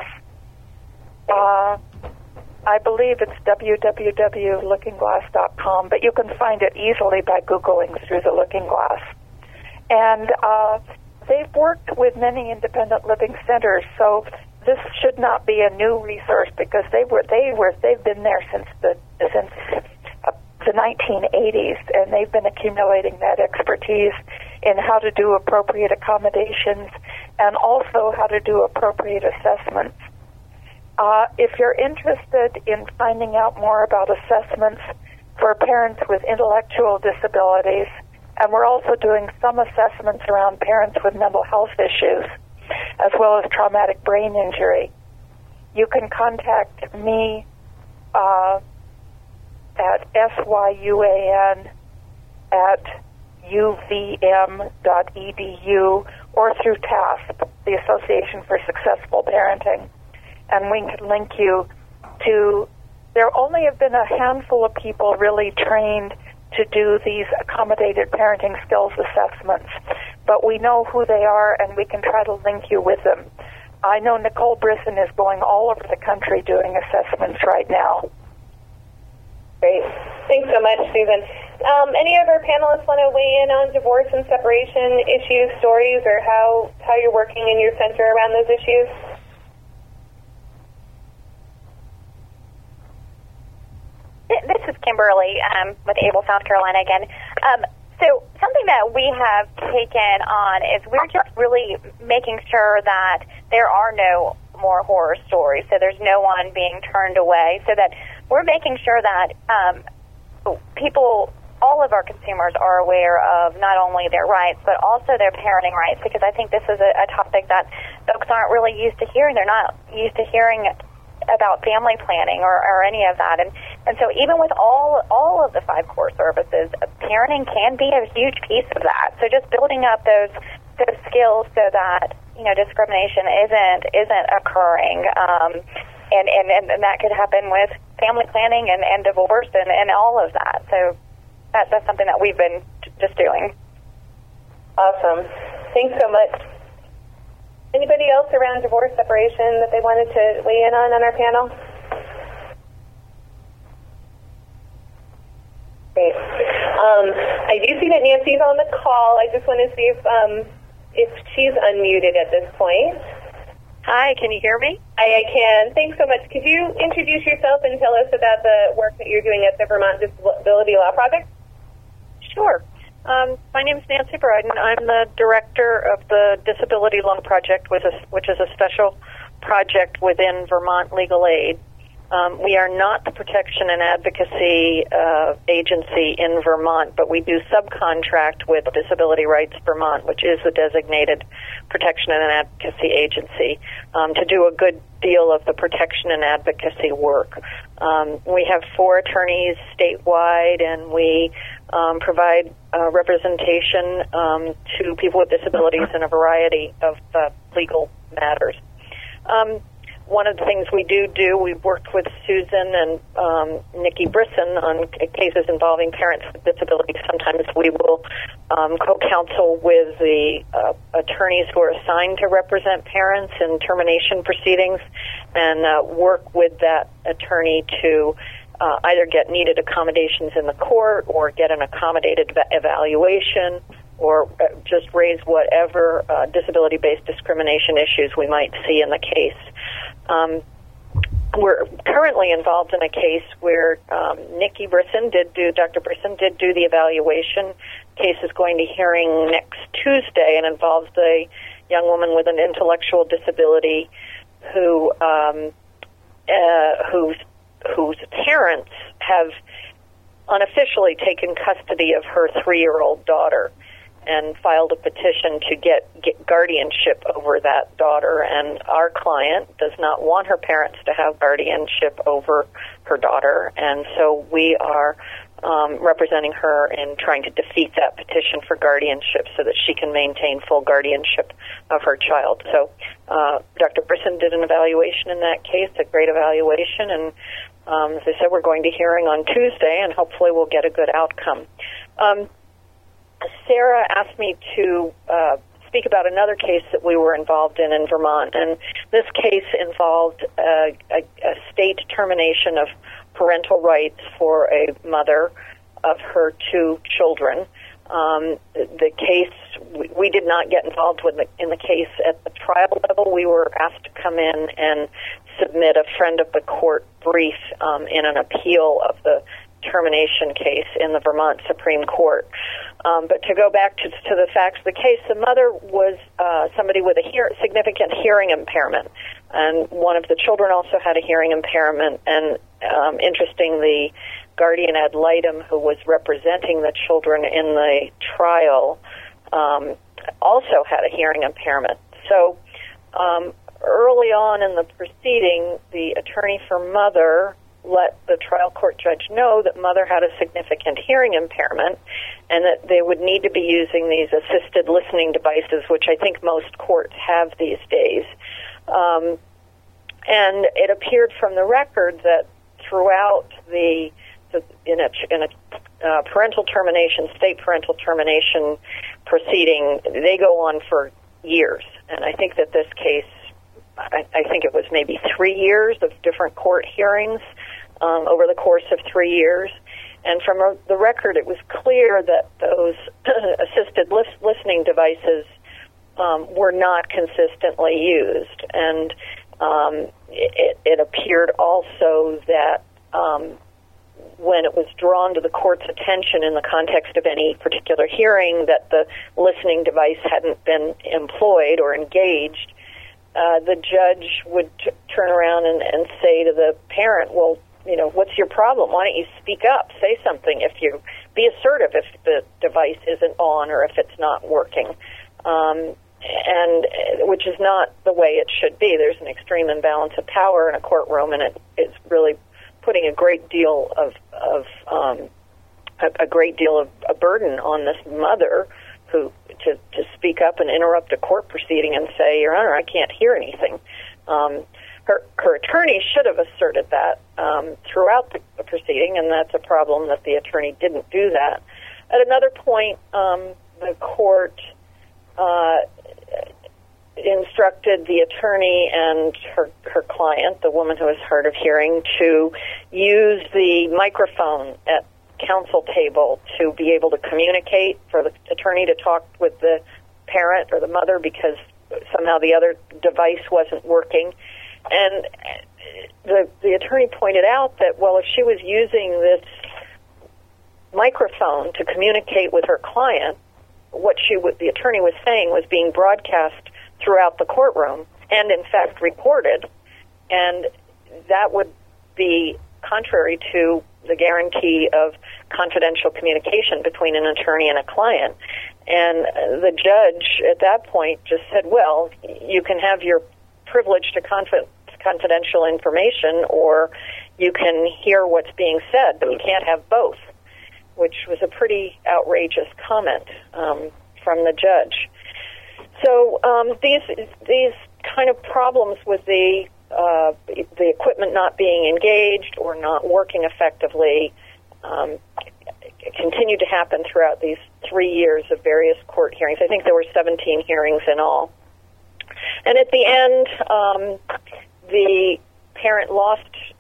I believe it's www.lookingglass.com, but you can find it easily by Googling through the Looking Glass. And they've worked with many independent living centers, so this should not be a new resource because they've been there since the 1980s, and they've been accumulating that expertise in how to do appropriate accommodations and also how to do appropriate assessments. If you're interested in finding out more about assessments for parents with intellectual disabilities, and we're also doing some assessments around parents with mental health issues, as well as traumatic brain injury, you can contact me at syuan@uvm.edu or through TASP, the Association for Successful Parenting. And we can link you to, there only have been a handful of people really trained to do these accommodated parenting skills assessments, but we know who they are and we can try to link you with them. I know Nicole Brisson is going all over the country doing assessments right now. Great. Thanks so much, Susan. Any other panelists want to weigh in on divorce and separation issues, stories, or how you're working in your center around those issues? This is Kimberly with Able South Carolina again. So something that we have taken on is we're just really making sure that there are no more horror stories, so there's no one being turned away, so that we're making sure that people, all of our consumers, are aware of not only their rights but also their parenting rights, because I think this is a topic that folks aren't really used to hearing. They're not used to hearing about family planning or any of that, and so even with all of the 5 core services, parenting can be a huge piece of that. So just building up those skills so that discrimination isn't occurring, and that could happen with family planning and divorce and all of that. So that's something that we've been just doing. Awesome. Thanks so much. Anybody else around divorce separation that they wanted to weigh in on our panel? Great. I do see that Nancy's on the call. I just want to see if she's unmuted at this point. Hi, can you hear me? I can. Thanks so much. Could you introduce yourself and tell us about the work that you're doing at the Vermont Disability Law Project? Sure. My name is Nancy Bryden. I'm the director of the Disability Law Project, which is a special project within Vermont Legal Aid. We are not the protection and advocacy agency in Vermont, but we do subcontract with Disability Rights Vermont, which is the designated protection and advocacy agency, to do a good deal of the protection and advocacy work. We have 4 attorneys statewide, and we provide representation to people with disabilities in a variety of legal matters. One of the things we do, we've worked with Susan and Nikki Brisson on cases involving parents with disabilities. Sometimes we will co-counsel with the attorneys who are assigned to represent parents in termination proceedings and work with that attorney to either get needed accommodations in the court or get an accommodated evaluation or just raise whatever disability-based discrimination issues we might see in the case. We're currently involved in a case where Dr. Brisson did do the evaluation. Case is going to hearing next Tuesday and involves a young woman with an intellectual disability whose parents have unofficially taken custody of her 3-year-old daughter and filed a petition to get guardianship over that daughter. And our client does not want her parents to have guardianship over her daughter, and so we are representing her in trying to defeat that petition for guardianship so that she can maintain full guardianship of her child. So Dr. Brisson did an evaluation in that case, a great evaluation, and as I said, we're going to hearing on Tuesday, and hopefully we'll get a good outcome. Sarah asked me to speak about another case that we were involved in Vermont, and this case involved a state termination of parental rights for a mother of her 2 children. The case, we did not get involved in the case at the trial level. We were asked to come in and submit a friend of the court brief in an appeal of the termination case in the Vermont Supreme Court. But to go back to the facts of the case, the mother was somebody with a significant hearing impairment, and one of the children also had a hearing impairment. And interesting, the guardian ad litem who was representing the children in the trial also had a hearing impairment. So early on in the proceeding, the attorney for mother let the trial court judge know that mother had a significant hearing impairment and that they would need to be using these assisted listening devices, which I think most courts have these days. And it appeared from the record that throughout in a parental termination, state parental termination proceeding, they go on for years. And I think that this case, I think it was maybe 3 years of different court hearings over the course of 3 years. And from the record, it was clear that those assisted listening devices were not consistently used. And it appeared also that when it was drawn to the court's attention in the context of any particular hearing that the listening device hadn't been employed or engaged, the judge would turn around and say to the parent, well, you know, what's your problem? Why don't you speak up? Say something. Be assertive if the device isn't on or if it's not working. And which is not the way it should be. There's an extreme imbalance of power in a courtroom, and it's really putting a great deal of a burden on this mother who to speak up and interrupt a court proceeding and say, Your Honor, I can't hear anything. her attorney should have asserted that throughout the proceeding, and that's a problem that the attorney didn't do that. At another point, the court instructed the attorney and her client, the woman who was hard of hearing, to use the microphone at counsel table to be able to communicate, for the attorney to talk with the parent or the mother because somehow the other device wasn't working. And the attorney pointed out that, well, if she was using this microphone to communicate with her client, what the attorney was saying was being broadcast throughout the courtroom and, in fact, recorded, and that would be contrary to the guarantee of confidential communication between an attorney and a client. And the judge at that point just said, well, you can have your privilege to confidential information, or you can hear what's being said, but you can't have both, which was a pretty outrageous comment from the judge. So these kind of problems with the equipment not being engaged or not working effectively continued to happen throughout these 3 years of various court hearings. I think there were 17 hearings in all. And at the end, the parent lost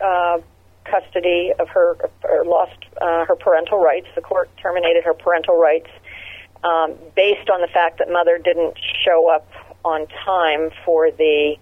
custody of her, or lost her parental rights. The court terminated her parental rights based on the fact that mother didn't show up on time for the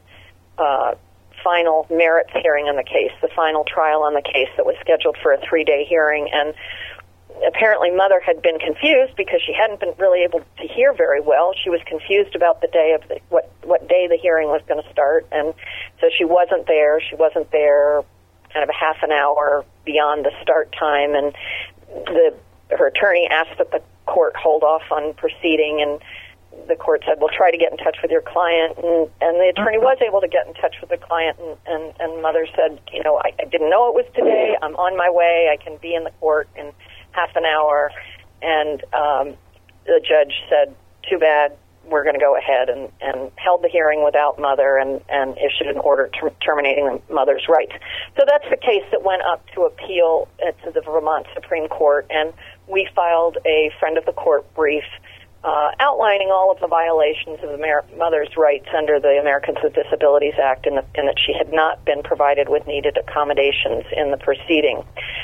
final merits hearing on the case, the final trial on the case that was scheduled for a 3-day hearing. And apparently mother had been confused because she hadn't been really able to hear very well. She was confused about the day of what day the hearing was going to start, and so she wasn't there. She wasn't there kind of a half an hour beyond the start time, and her attorney asked that the court hold off on proceeding, and the court said, well, try to get in touch with your client, and the attorney was able to get in touch with the client, and mother said, I didn't know it was today. I'm on my way. I can be in the court in half an hour. And the judge said, too bad, we're going to go ahead, and held the hearing without mother and issued an order terminating the mother's rights. So that's the case that went up to appeal to the Vermont Supreme Court, and we filed a friend of the court brief outlining all of the violations of the mother's rights under the Americans with Disabilities Act, and that she had not been provided with needed accommodations in the proceeding.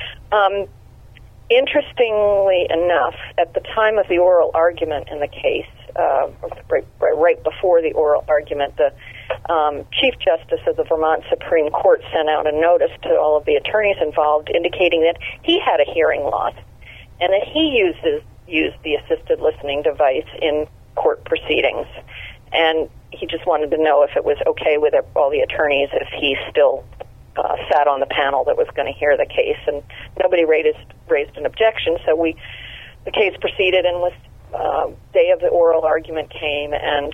Interestingly enough, at the time of the oral argument in the case, right before the oral argument, the Chief Justice of the Vermont Supreme Court sent out a notice to all of the attorneys involved indicating that he had a hearing loss and that he used the assisted listening device in court proceedings. And he just wanted to know if it was okay with all the attorneys if he still sat on the panel that was going to hear the case. And nobody raised an objection, so the case proceeded, and day of the oral argument came, and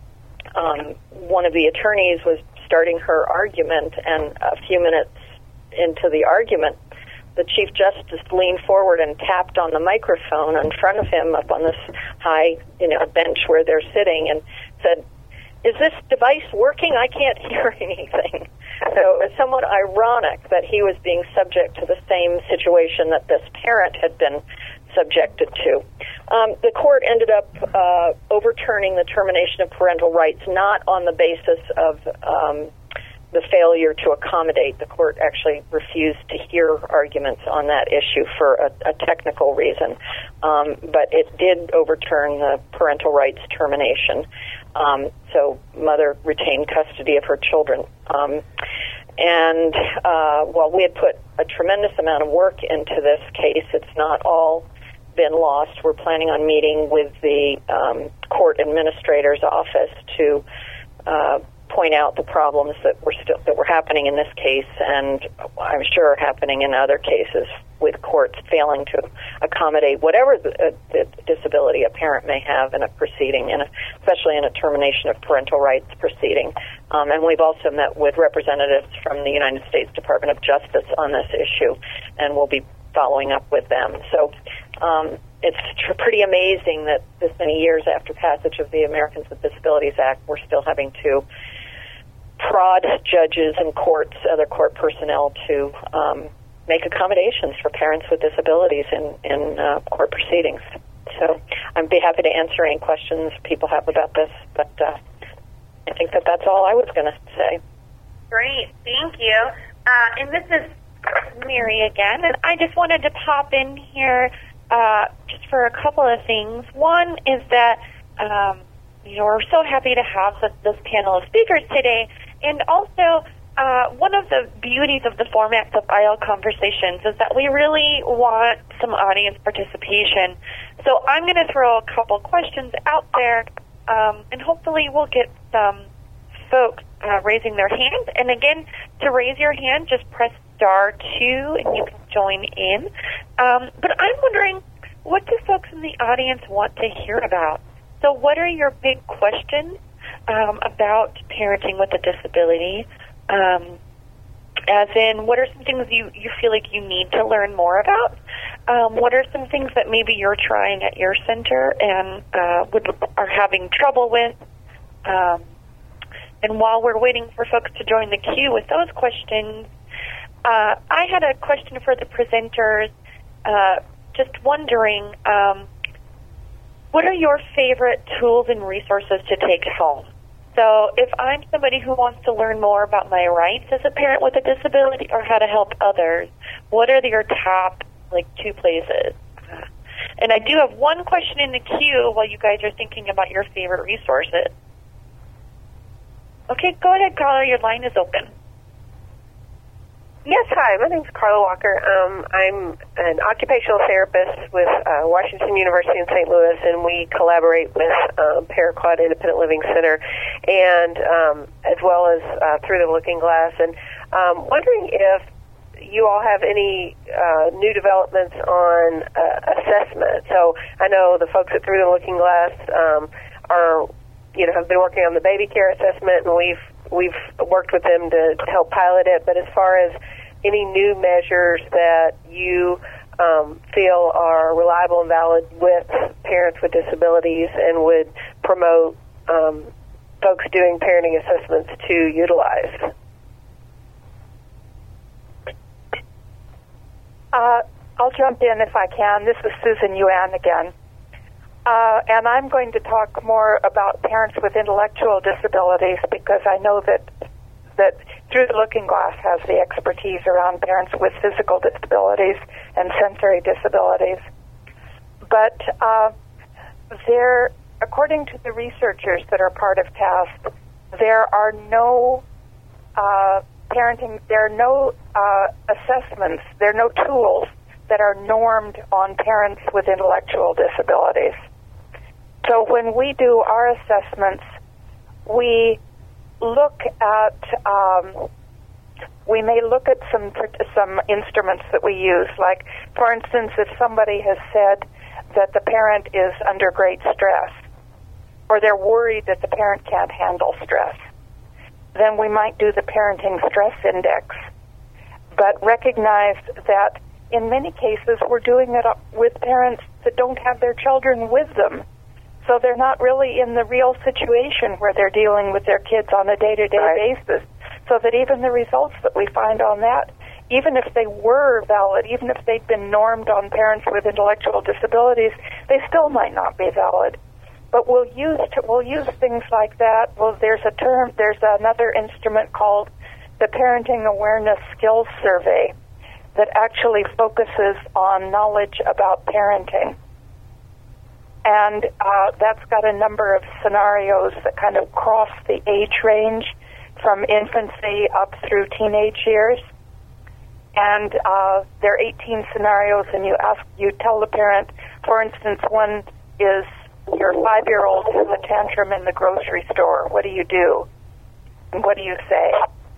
one of the attorneys was starting her argument, and a few minutes into the argument, the Chief Justice leaned forward and tapped on the microphone in front of him up on this high, bench where they're sitting, and said, "Is this device working? I can't hear anything." So it was somewhat ironic that he was being subject to the same situation that this parent had been subjected to. The court ended up overturning the termination of parental rights, not on the basis of the failure to accommodate. The court actually refused to hear arguments on that issue for a technical reason, but it did overturn the parental rights termination. So mother retained custody of her children. And while we had put a tremendous amount of work into this case, it's not all been lost. We're planning on meeting with the court administrator's office to point out the problems that were happening in this case, and I'm sure are happening in other cases with courts failing to accommodate whatever the disability a parent may have in a proceeding, and especially in a termination of parental rights proceeding. And we've also met with representatives from the United States Department of Justice on this issue, and we'll be following up with them. So it's pretty amazing that this many years after passage of the Americans with Disabilities Act, we're still having to prod judges and courts, other court personnel to make accommodations for parents with disabilities in court proceedings. So I'd be happy to answer any questions people have about this, but I think that's all I was going to say. Great, thank you. And this is Mary again, and I just wanted to pop in here just for a couple of things. One is that we're so happy to have this panel of speakers today, and also one of the beauties of the formats of IL Conversations is that we really want some audience participation. So I'm going to throw a couple questions out there, and hopefully we'll get some folks raising their hands. And again, to raise your hand, just press *2 and you can join in. But I'm wondering, what do folks in the audience want to hear about? So what are your big questions about parenting with a disability? As in, what are some things you feel like you need to learn more about? What are some things that maybe you're trying at your center and are having trouble with? And while we're waiting for folks to join the queue with those questions, I had a question for the presenters, just wondering, what are your favorite tools and resources to take home? So if I'm somebody who wants to learn more about my rights as a parent with a disability or how to help others, what are your top, 2 places? And I do have one question in the queue while you guys are thinking about your favorite resources. Okay, go ahead, caller. Your line is open. Yes, hi. My name's Carla Walker. I'm an occupational therapist with Washington University in St. Louis, and we collaborate with Paraquat Independent Living Center, and as well as Through the Looking Glass. And wondering if you all have any new developments on assessment. So I know the folks at Through the Looking Glass have been working on the baby care assessment, and we've worked with them to help pilot it. But as far as any new measures that you feel are reliable and valid with parents with disabilities and would promote folks doing parenting assessments to utilize? I'll jump in if I can. This is Susan Yuan again. And I'm going to talk more about parents with intellectual disabilities because I know that Through the Looking Glass has the expertise around parents with physical disabilities and sensory disabilities. But according to the researchers that are part of TASC, there are no assessments, there are no tools that are normed on parents with intellectual disabilities. So when we do our assessments, we may look at some instruments that we use. Like, for instance, if somebody has said that the parent is under great stress, or they're worried that the parent can't handle stress, then we might do the parenting stress index. But recognize that in many cases we're doing it with parents that don't have their children with them. So they're not really in the real situation where they're dealing with their kids on a day-to-day basis. So that even the results that we find on that, even if they were valid, even if they'd been normed on parents with intellectual disabilities, they still might not be valid. But we'll use things like that. Well, there's another instrument called the Parenting Awareness Skills Survey that actually focuses on knowledge about parenting. And that's got a number of scenarios that kind of cross the age range from infancy up through teenage years. And there are 18 scenarios, and you tell the parent, for instance, one is your 5-year-old has a tantrum in the grocery store. What do you do? And what do you say?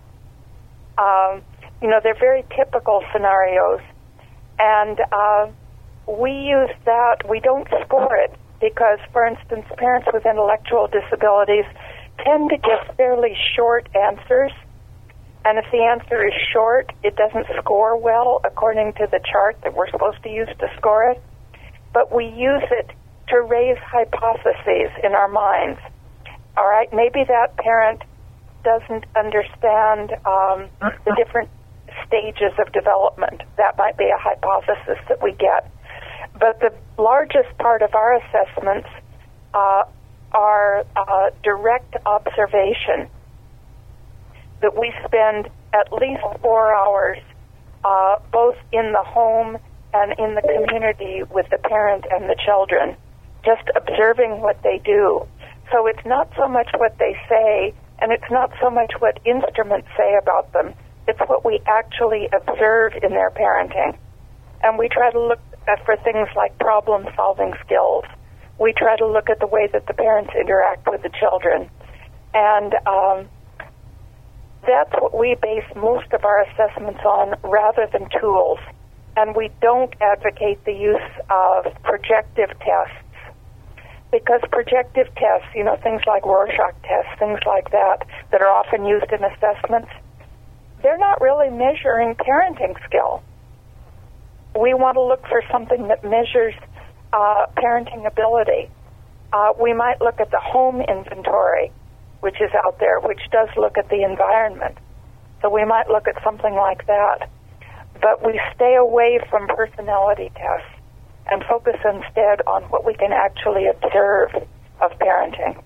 They're very typical scenarios. And we use that. We don't score it because, for instance, parents with intellectual disabilities tend to give fairly short answers. And if the answer is short, it doesn't score well according to the chart that we're supposed to use to score it. But we use it to raise hypotheses in our minds. All right, maybe that parent doesn't understand the different stages of development. That might be a hypothesis that we get. But the largest part of our assessments are direct observation, that we spend at least 4 hours both in the home and in the community with the parent and the children, just observing what they do. So it's not so much what they say, and it's not so much what instruments say about them. It's what we actually observe in their parenting. And we try to look for things like problem-solving skills. We try to look at the way that the parents interact with the children. And that's what we base most of our assessments on rather than tools. And we don't advocate the use of projective tests, because projective tests, things like Rorschach tests, things like that are often used in assessments, they're not really measuring parenting skill. We want to look for something that measures parenting ability. We might look at the home inventory, which is out there, which does look at the environment. So we might look at something like that. But we stay away from personality tests and focus instead on what we can actually observe of parenting.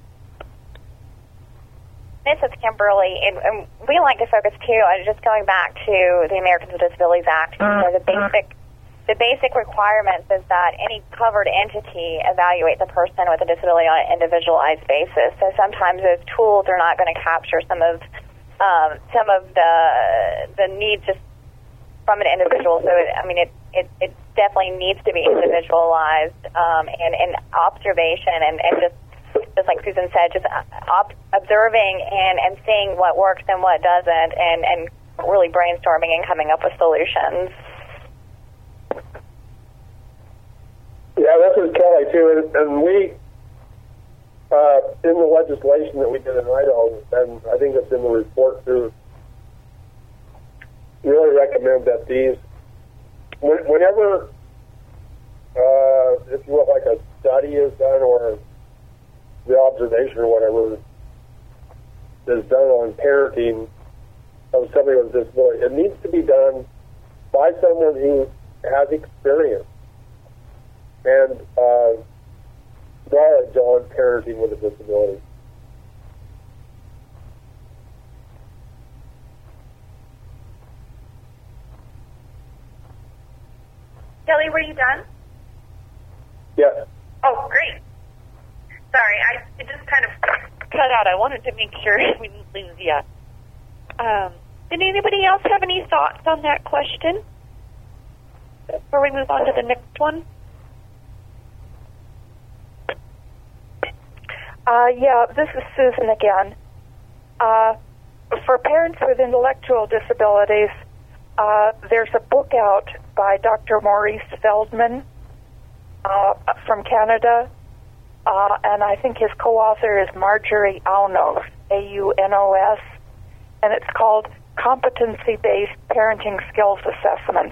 This is Kimberly, and we like to focus, too, on just going back to the Americans with Disabilities Act. The basic requirements is that any covered entity evaluate the person with a disability on an individualized basis. So sometimes those tools are not going to capture some of the needs just from an individual. So it definitely needs to be individualized and observation and just like Susan said, just observing and seeing what works and what doesn't, and really brainstorming and coming up with solutions. Yeah, this is Kelly, too. And we, in the legislation that we did in Idaho, and I think it's in the report, too, really recommend that these, whenever, if you will, like a study is done or the observation or whatever is done on parenting of somebody with a disability, it needs to be done by someone who has experience and knowledge on parenting with a disability. Kelly, were you done? Yes. Oh, great. Sorry, it just kind of cut out. I wanted to make sure we didn't lose you. Did anybody else have any thoughts on that question before we move on to the next one? Yeah, this is Susan again. For parents with intellectual disabilities, there's a book out by Dr. Maurice Feldman from Canada, and I think his co-author is Marjorie Aunos, A-U-N-O-S, and it's called Competency-Based Parenting Skills Assessment.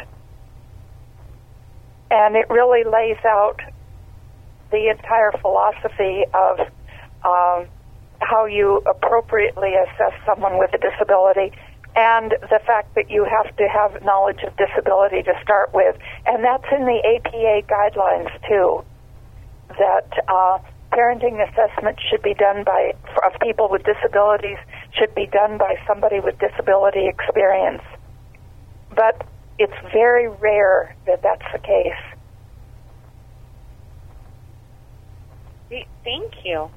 And it really lays out the entire philosophy of how you appropriately assess someone with a disability, and the fact that you have to have knowledge of disability to start with. And that's in the APA guidelines, too, that parenting assessment should be done of people with disabilities should be done by somebody with disability experience. But it's very rare that that's the case. Thank you.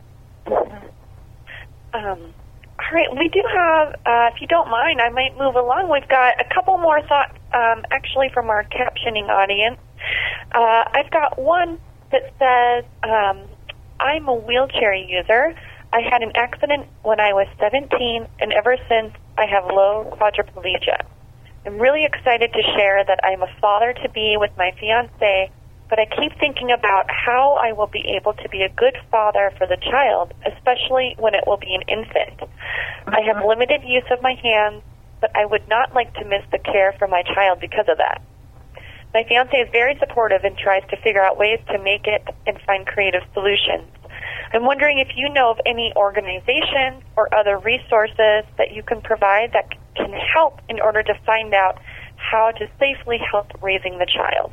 All right, we do have, if you don't mind, I might move along. We've got a couple more thoughts, actually, from our captioning audience. I've got one that says, I'm a wheelchair user. I had an accident when I was 17, and ever since I have low quadriplegia. I'm really excited to share that I'm a father-to-be with my fiancé, but I keep thinking about how I will be able to be a good father for the child, especially when it will be an infant. I have limited use of my hands, but I would not like to miss the care for my child because of that. My fiancé is very supportive and tries to figure out ways to make it and find creative solutions. I'm wondering if you know of any organizations or other resources that you can provide that can help in order to find out how to safely help raising the child.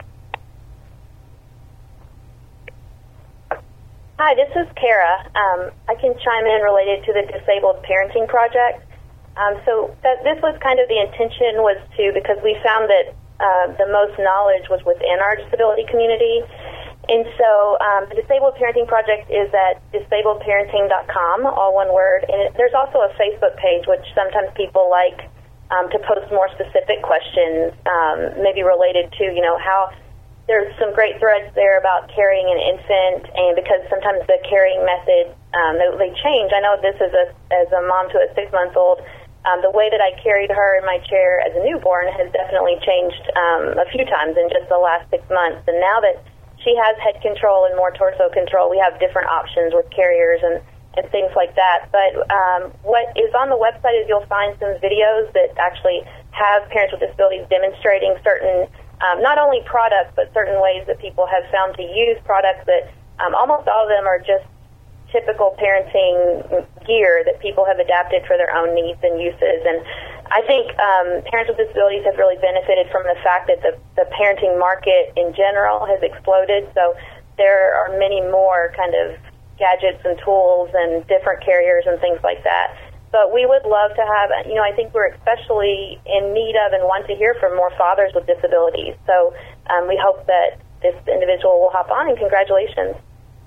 Hi, this is Kara. I can chime in related to the Disabled Parenting Project. This was kind of the intention was because we found that the most knowledge was within our disability community. And so the Disabled Parenting Project is at disabledparenting.com, all one word. And there's also a Facebook page, which sometimes people like to post more specific questions, maybe related to, how there's some great threads there about carrying an infant, and because sometimes the carrying method, they change. I know this as a mom to a 6-month-old, the way that I carried her in my chair as a newborn has definitely changed a few times in just the last 6 months. And now that she has head control and more torso control, we have different options with carriers and things like that. But what is on the website is you'll find some videos that actually have parents with disabilities demonstrating certain not only products, but certain ways that people have found to use products that almost all of them are just typical parenting gear that people have adapted for their own needs and uses. And I think parents with disabilities have really benefited from the fact that the parenting market in general has exploded. So there are many more kind of gadgets and tools and different carriers and things like that. But we would love to have, I think we're especially in need of and want to hear from more fathers with disabilities. So we hope that this individual will hop on, and congratulations.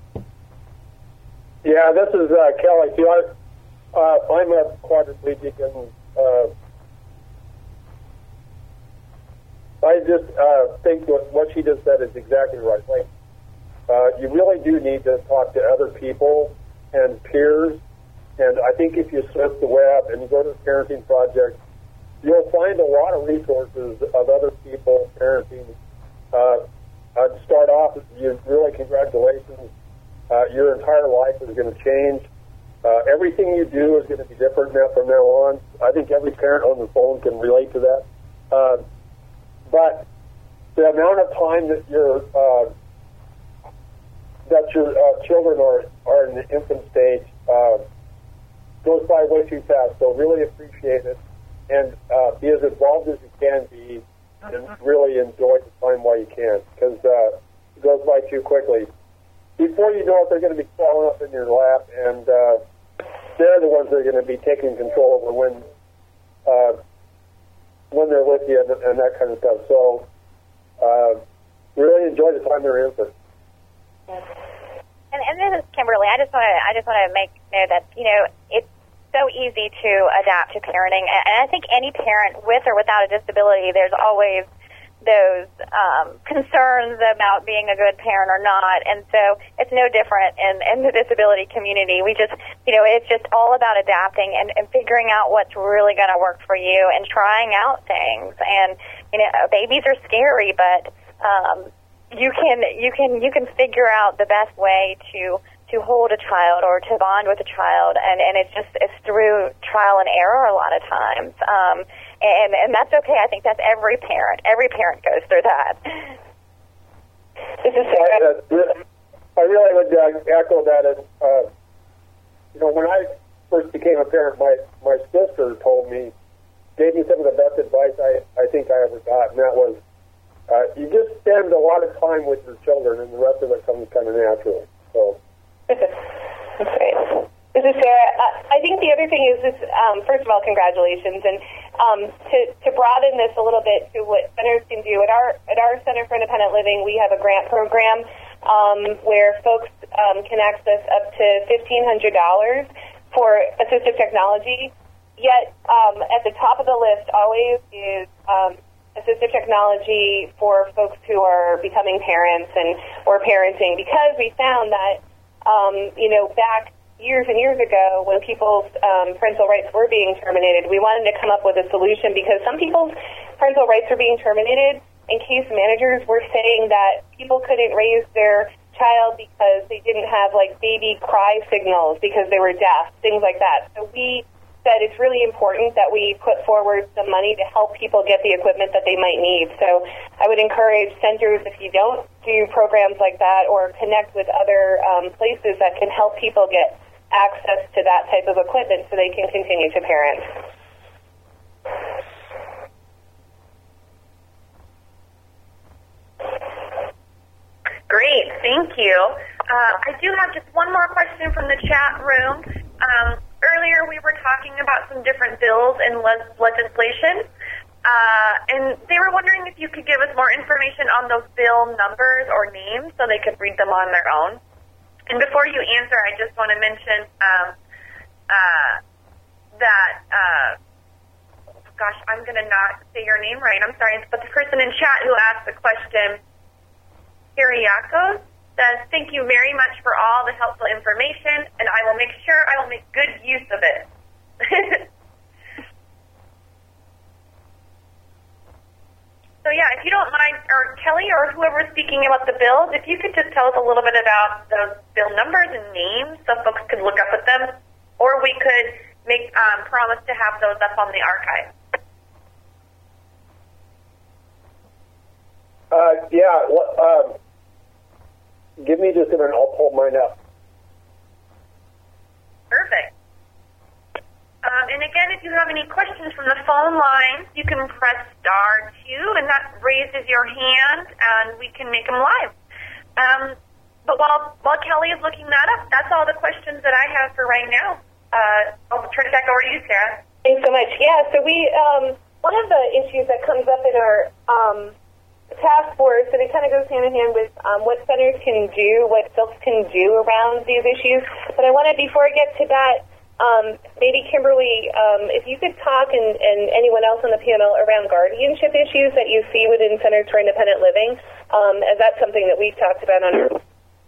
Yeah, this is Kelly. See, I'm a quadriplegic, and I just think what she just said is exactly right. Like, you really do need to talk to other people and peers. And I think if you surf the web and you go to the Parenting Project, you'll find a lot of resources of other people parenting. I'd start off with you. Really, congratulations. Your entire life is going to change. Everything you do is going to be different now from now on. I think every parent on the phone can relate to that. But the amount of time that your children are in the infant stage goes by way too fast. So really appreciate it, and be as involved as you can be, and really enjoy the time while you can, because it goes by too quickly. Before you know it, they're going to be crawling up in your lap, and they're the ones that are going to be taking control over when they're with you and that kind of stuff. So really enjoy the time they're infant. And this is Kimberly. I just want to make know that it's so easy to adapt to parenting, and I think any parent with or without a disability, there's always those concerns about being a good parent or not, and so it's no different in the disability community. We just, it's just all about adapting and figuring out what's really going to work for you and trying out things. And babies are scary, but you can figure out the best way to hold a child or to bond with a child, and it's through trial and error a lot of times. And that's okay. I think that's every parent. Every parent goes through that. This is Sarah. I really would echo that. And, when I first became a parent, my sister gave me some of the best advice I think I ever got, and that was, you just spend a lot of time with your children, and the rest of it comes kind of naturally. So. Okay. This is Sarah. I think the other thing is this. First of all, congratulations, and to broaden this a little bit to what centers can do. At our Center for Independent Living, we have a grant program where folks can access up to $1,500 for assistive technology. Yet, at the top of the list always is assistive technology for folks who are becoming parents or parenting, because we found that back years and years ago, when people's parental rights were being terminated, we wanted to come up with a solution, because some people's parental rights were being terminated, and case managers were saying that people couldn't raise their child because they didn't have baby cry signals because they were deaf, things like that. So we said, it's really important that we put forward some money to help people get the equipment that they might need. So I would encourage centers, if you don't do programs like that, or connect with other places that can help people get access to that type of equipment so they can continue to parent. Great, thank you. I do have just one more question from the chat room. Earlier we were talking about some different bills and legislation, and they were wondering if you could give us more information on those bill numbers or names so they could read them on their own. And before you answer, I just want to mention that, gosh, I'm going to not say your name right, I'm sorry, but the person in chat who asked the question, Kyriakos, says, thank you very much for all the helpful information, and I will make sure I will make good use of it. So yeah, if you don't mind, or Kelly or whoever's speaking about the bills, if you could just tell us a little bit about the bill numbers and names so folks could look up at them, or we could make promise to have those up on the archive. Give me just a minute. I'll pull mine up. Perfect. And again, if you have any questions from the phone lines, you can press *2, and that raises your hand, and we can make them live. But while Kelly is looking that up, that's all the questions that I have for right now. I'll turn it back over to you, Sarah. Thanks so much. Yeah, so we one of the issues that comes up in our task force, and it kind of goes hand in hand with what centers can do, what folks can do around these issues. But I wanted, before I get to that, maybe Kimberly, if you could talk, and anyone else on the panel, around guardianship issues that you see within Centers for Independent Living, as that's something that we've talked about on our...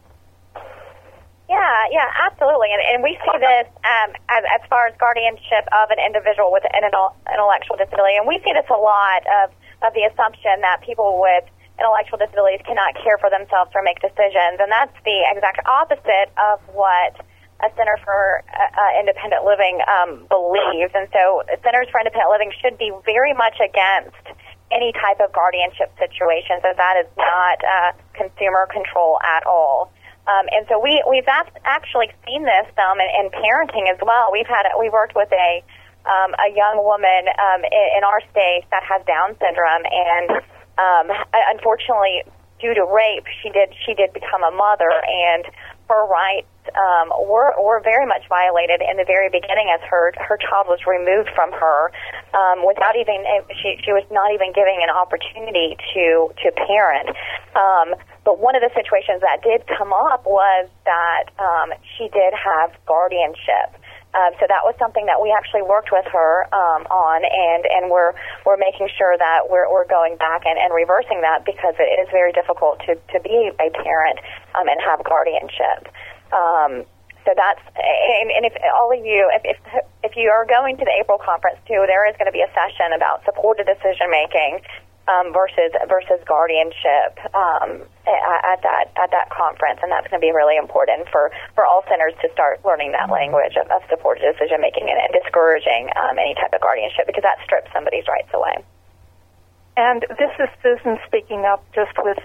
Yeah, absolutely. And we see this as far as guardianship of an individual with an intellectual disability. And we see this a lot of the assumption that people with intellectual disabilities cannot care for themselves or make decisions. And that's the exact opposite of what a Center for Independent Living believes. And so Centers for Independent Living should be very much against any type of guardianship situations, as that is not consumer control at all. And so we've actually seen this in parenting as well. We worked with a young woman in our state that has Down syndrome, and unfortunately, due to rape, she did become a mother, and her rights were very much violated in the very beginning, as her child was removed from her without even she was not even giving an opportunity to parent. But one of the situations that did come up was that she did have guardianship. So that was something that we actually worked with her on, and we're making sure that we're going back and reversing that, because it is very difficult to be a parent and have guardianship. So that's, and if all of you, if you are going to the April conference too, there is going to be a session about supported decision making versus guardianship at that conference, and that's going to be really important for all centers to start learning that language of supported decision making and discouraging any type of guardianship, because that strips somebody's rights away. And this is Susan speaking up, just with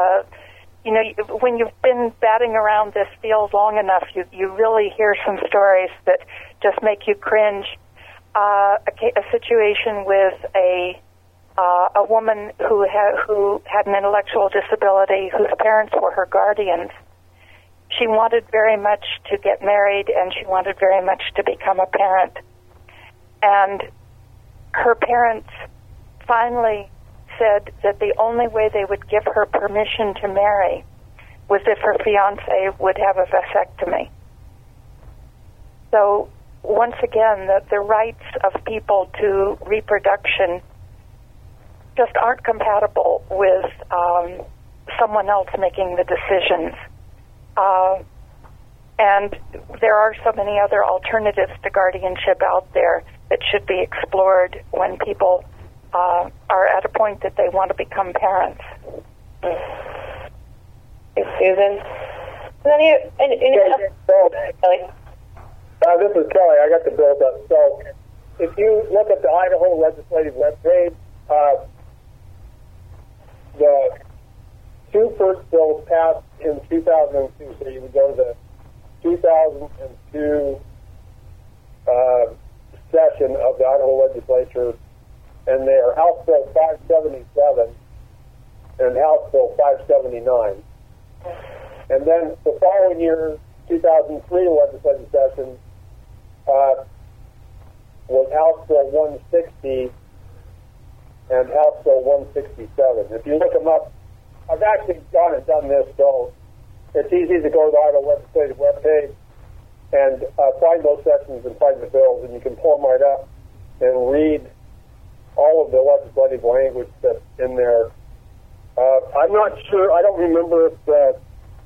when you've been batting around this field long enough, you really hear some stories that just make you cringe. A situation with a woman who had an intellectual disability, whose parents were her guardians. She wanted very much to get married, and she wanted very much to become a parent. And her parents finally said that the only way they would give her permission to marry was if her fiancé would have a vasectomy. So once again, the rights of people to reproduction just aren't compatible with someone else making the decisions. And there are so many other alternatives to guardianship out there that should be explored when people are at a point that they want to become parents. Thanks, Susan. This is Kelly. I got the bills up. So if you look at the Idaho legislative webpage, the two first bills passed in 2002. So you would go to the 2002 session of the Idaho legislature, and they are House Bill 577 and House Bill 579. And then the following year, 2003 legislative session, was House Bill 160 and House Bill 167. If you look them up, I've actually gone and done this, so it's easy to go to the Idaho legislative webpage and find those sessions and find the bills, and you can pull them right up and read all of the legislative language that's in there. I'm not sure, I don't remember if the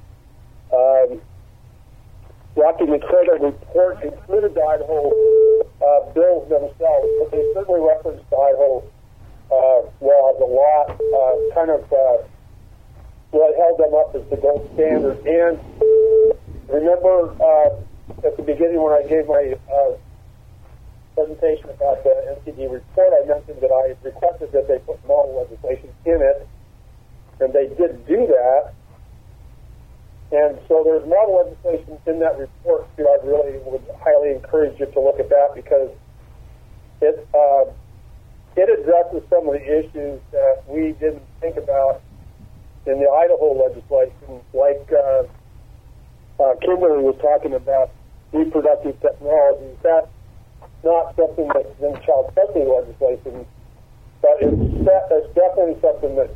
Rocky McCrader report included the Idaho bills themselves, but they certainly referenced the Idaho laws a lot, really held them up as the gold standard. And remember at the beginning when I gave my presentation about the NCD report, I mentioned that I requested that they put model legislation in it, and they did do that. And so there's model legislation in that report, too. I really would highly encourage you to look at that because it addresses some of the issues that we didn't think about in the Idaho legislation, like Kimberly was talking about reproductive technologies. That's not something that's in child custody legislation, but it's definitely something that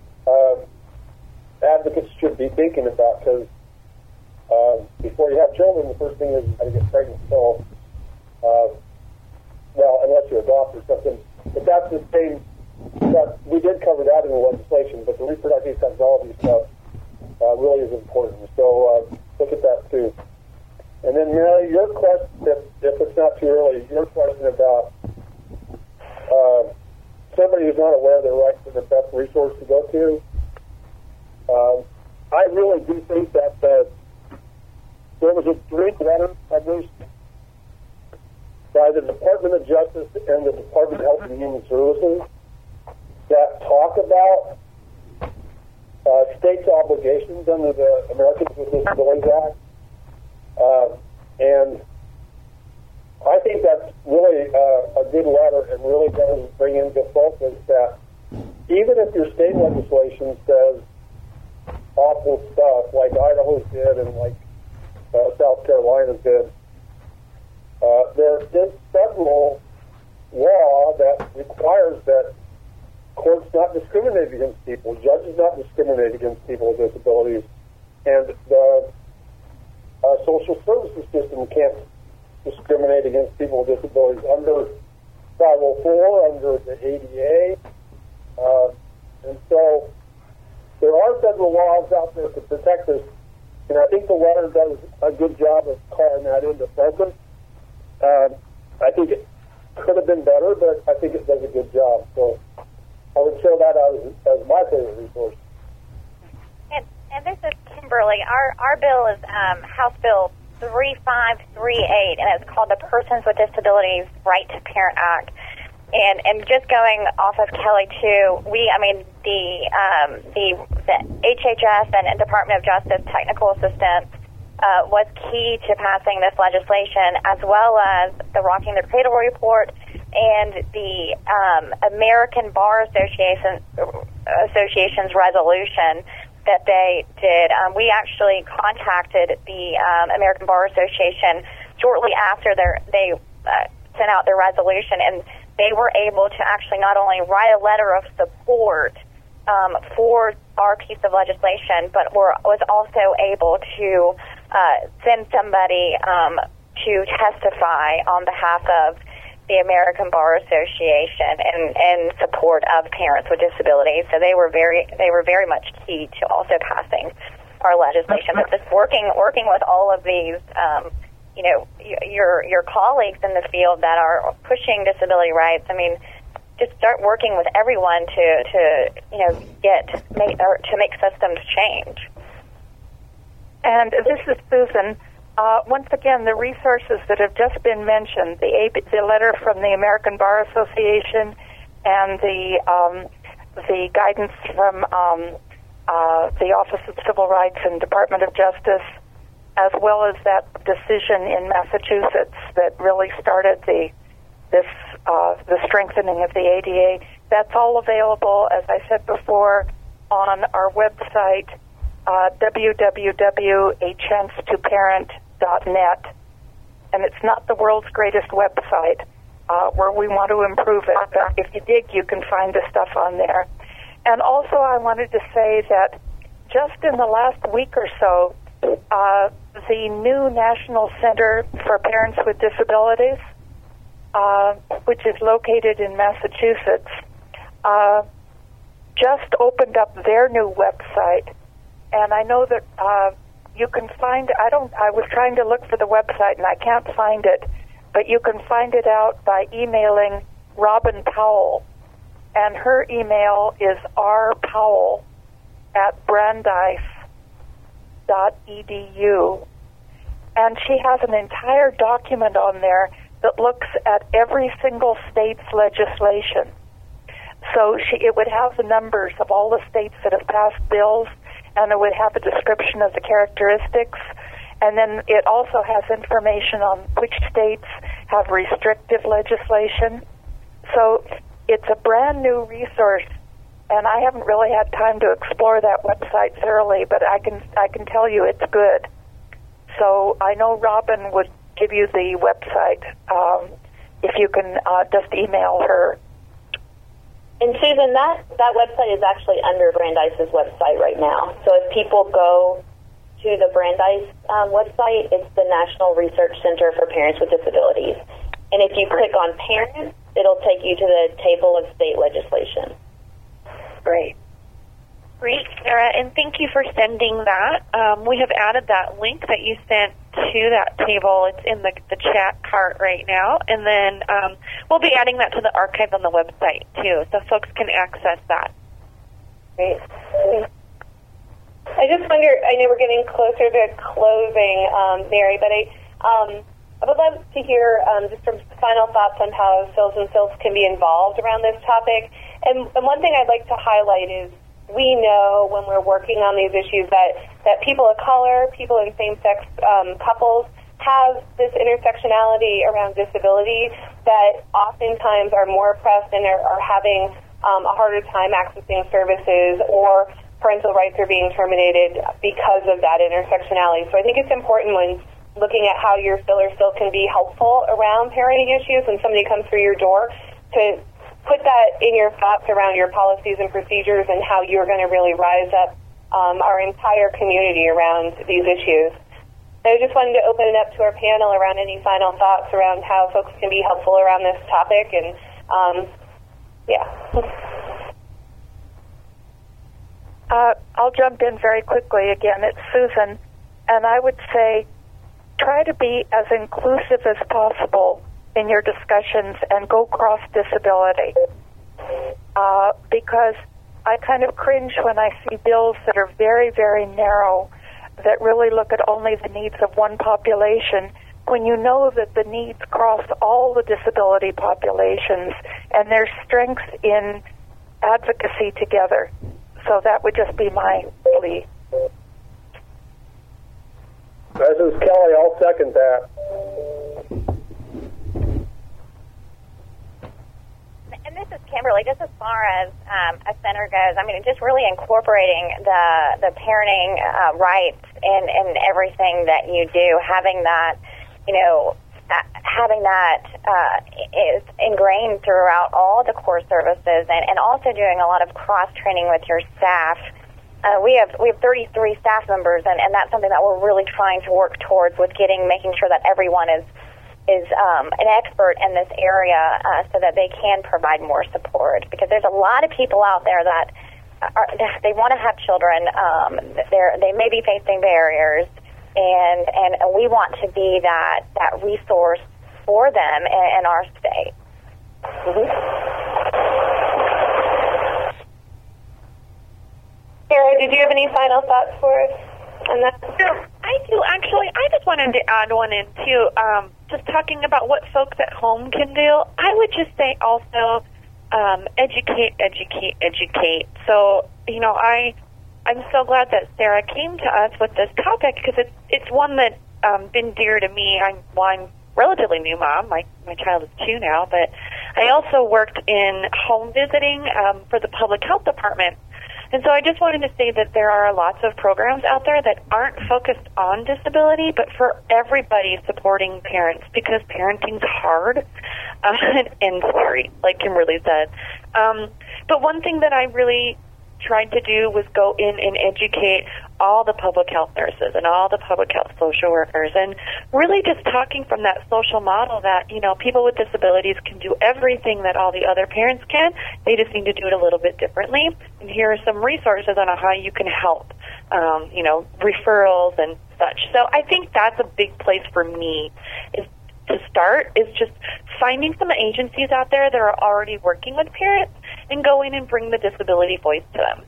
advocates should be thinking about, because before you have children, the first thing is you got to get pregnant. So, well, unless you adopt or something, but that's the same. But we did cover that in the legislation, but the reproductive technology stuff really is important. So look at that too. And then, Mary, your question, if it's not too early, your question about somebody who's not aware of their rights and the best resource to go to. I really do think that there was a joint letter published by the Department of Justice and the Department of Health and Human Services that talk about states' obligations under the Americans with Disabilities Act. And I think that's really a good letter and really does bring into focus that even if your state legislation says awful stuff like Idaho did and like South Carolina did, there is federal law that requires that courts not discriminate against people, judges not discriminate against people with disabilities, and the social services system can't discriminate against people with disabilities under 504, under the ADA, and so there are federal laws out there to protect us, and I think the letter does a good job of calling that into focus. I think it could have been better, but I think it does a good job. So I would show that out as my favorite resource. And this is Kimberly. Our bill is House Bill 3538, and it's called the Persons with Disabilities Right to Parent Act. And just going off of Kelly too, the HHS and Department of Justice technical assistance was key to passing this legislation, as well as the Rocking the Cradle report and the American Bar Association's resolution that they did. We actually contacted the American Bar Association shortly after they sent out their resolution, and they were able to actually not only write a letter of support for our piece of legislation, but was also able to send somebody to testify on behalf of the American Bar Association in support of parents with disabilities. So they were very much key to also passing our legislation. But just working with all of these, your colleagues in the field that are pushing disability rights. I mean, just start working with everyone to make systems change. And this is Susan. once again, the resources that have just been mentioned, the letter from the American Bar Association and the guidance from the Office of Civil Rights and Department of Justice, as well as that decision in Massachusetts that really started the strengthening of the ADA. That's all available, as I said before, on our website, www.achancetoparent.net. And it's not the world's greatest website, where we want to improve it. But if you dig, you can find the stuff on there. And also, I wanted to say that just in the last week or so, the new National Center for Parents with Disabilities, which is located in Massachusetts, just opened up their new website. And I know that you can find, I was trying to look for the website and I can't find it, but you can find it out by emailing Robin Powell. And her email is rpowell@brandeis.edu. And she has an entire document on there that looks at every single state's legislation. So it would have the numbers of all the states that have passed bills, and it would have a description of the characteristics. And then it also has information on which states have restrictive legislation. So it's a brand new resource, and I haven't really had time to explore that website thoroughly, but I can tell you it's good. So I know Robin would give you the website if you can just email her. And Susan, that website is actually under Brandeis' website right now. So if people go to the Brandeis website, it's the National Research Center for Parents with Disabilities. And if you click on Parents, it'll take you to the table of state legislation. Great. Great, Sarah, and thank you for sending that. We have added that link that you sent to that table. It's in the chat cart right now, and then we'll be adding that to the archive on the website, too, so folks can access that. Great. I just wonder, I know we're getting closer to closing, Mary, but I would love to hear just some final thoughts on how Sills and Sills can be involved around this topic. And one thing I'd like to highlight is we know when we're working on these issues that people of color, people in same-sex couples have this intersectionality around disability that oftentimes are more oppressed and are having a harder time accessing services, or parental rights are being terminated because of that intersectionality. So I think it's important when looking at how your filler still can be helpful around parenting issues when somebody comes through your door to put that in your thoughts around your policies and procedures and how you're going to really rise up our entire community around these issues. I just wanted to open it up to our panel around any final thoughts around how folks can be helpful around this topic. And, I'll jump in very quickly again. It's Susan, and I would say try to be as inclusive as possible in your discussions and go cross-disability. Because I kind of cringe when I see bills that are very, very narrow, that really look at only the needs of one population, when you know that the needs cross all the disability populations and there's strengths in advocacy together. So that would just be my plea. This is Kelly. I'll second that. And this is Kimberly. Just as far as a center goes, I mean, just really incorporating the parenting rights in everything that you do, having that, is ingrained throughout all the core services, and also doing a lot of cross training with your staff. We have 33 staff members, and that's something that we're really trying to work towards with making sure that everyone is an expert in this area so that they can provide more support. Because there's a lot of people out there that they want to have children. They may be facing barriers, and we want to be that resource for them in our state. Mm-hmm. Sarah, did you have any final thoughts for us on that? So I too. Actually, I just wanted to add one in, too. Just talking about what folks at home can do, I would just say also educate. So, I'm so glad that Sarah came to us with this topic because it's one that been dear to me. I'm relatively new mom. My child is 2 now, but I also worked in home visiting for the public health department. And so I just wanted to say that there are lots of programs out there that aren't focused on disability, but for everybody supporting parents, because parenting's hard and scary, like Kimberly said. But one thing that I really tried to do was go in and educate all the public health nurses and all the public health social workers, and really just talking from that social model that, people with disabilities can do everything that all the other parents can. They just need to do it a little bit differently. And here are some resources on how you can help, referrals and such. So I think that's a big place for me to start is just finding some agencies out there that are already working with parents and go in and bring the disability voice to them.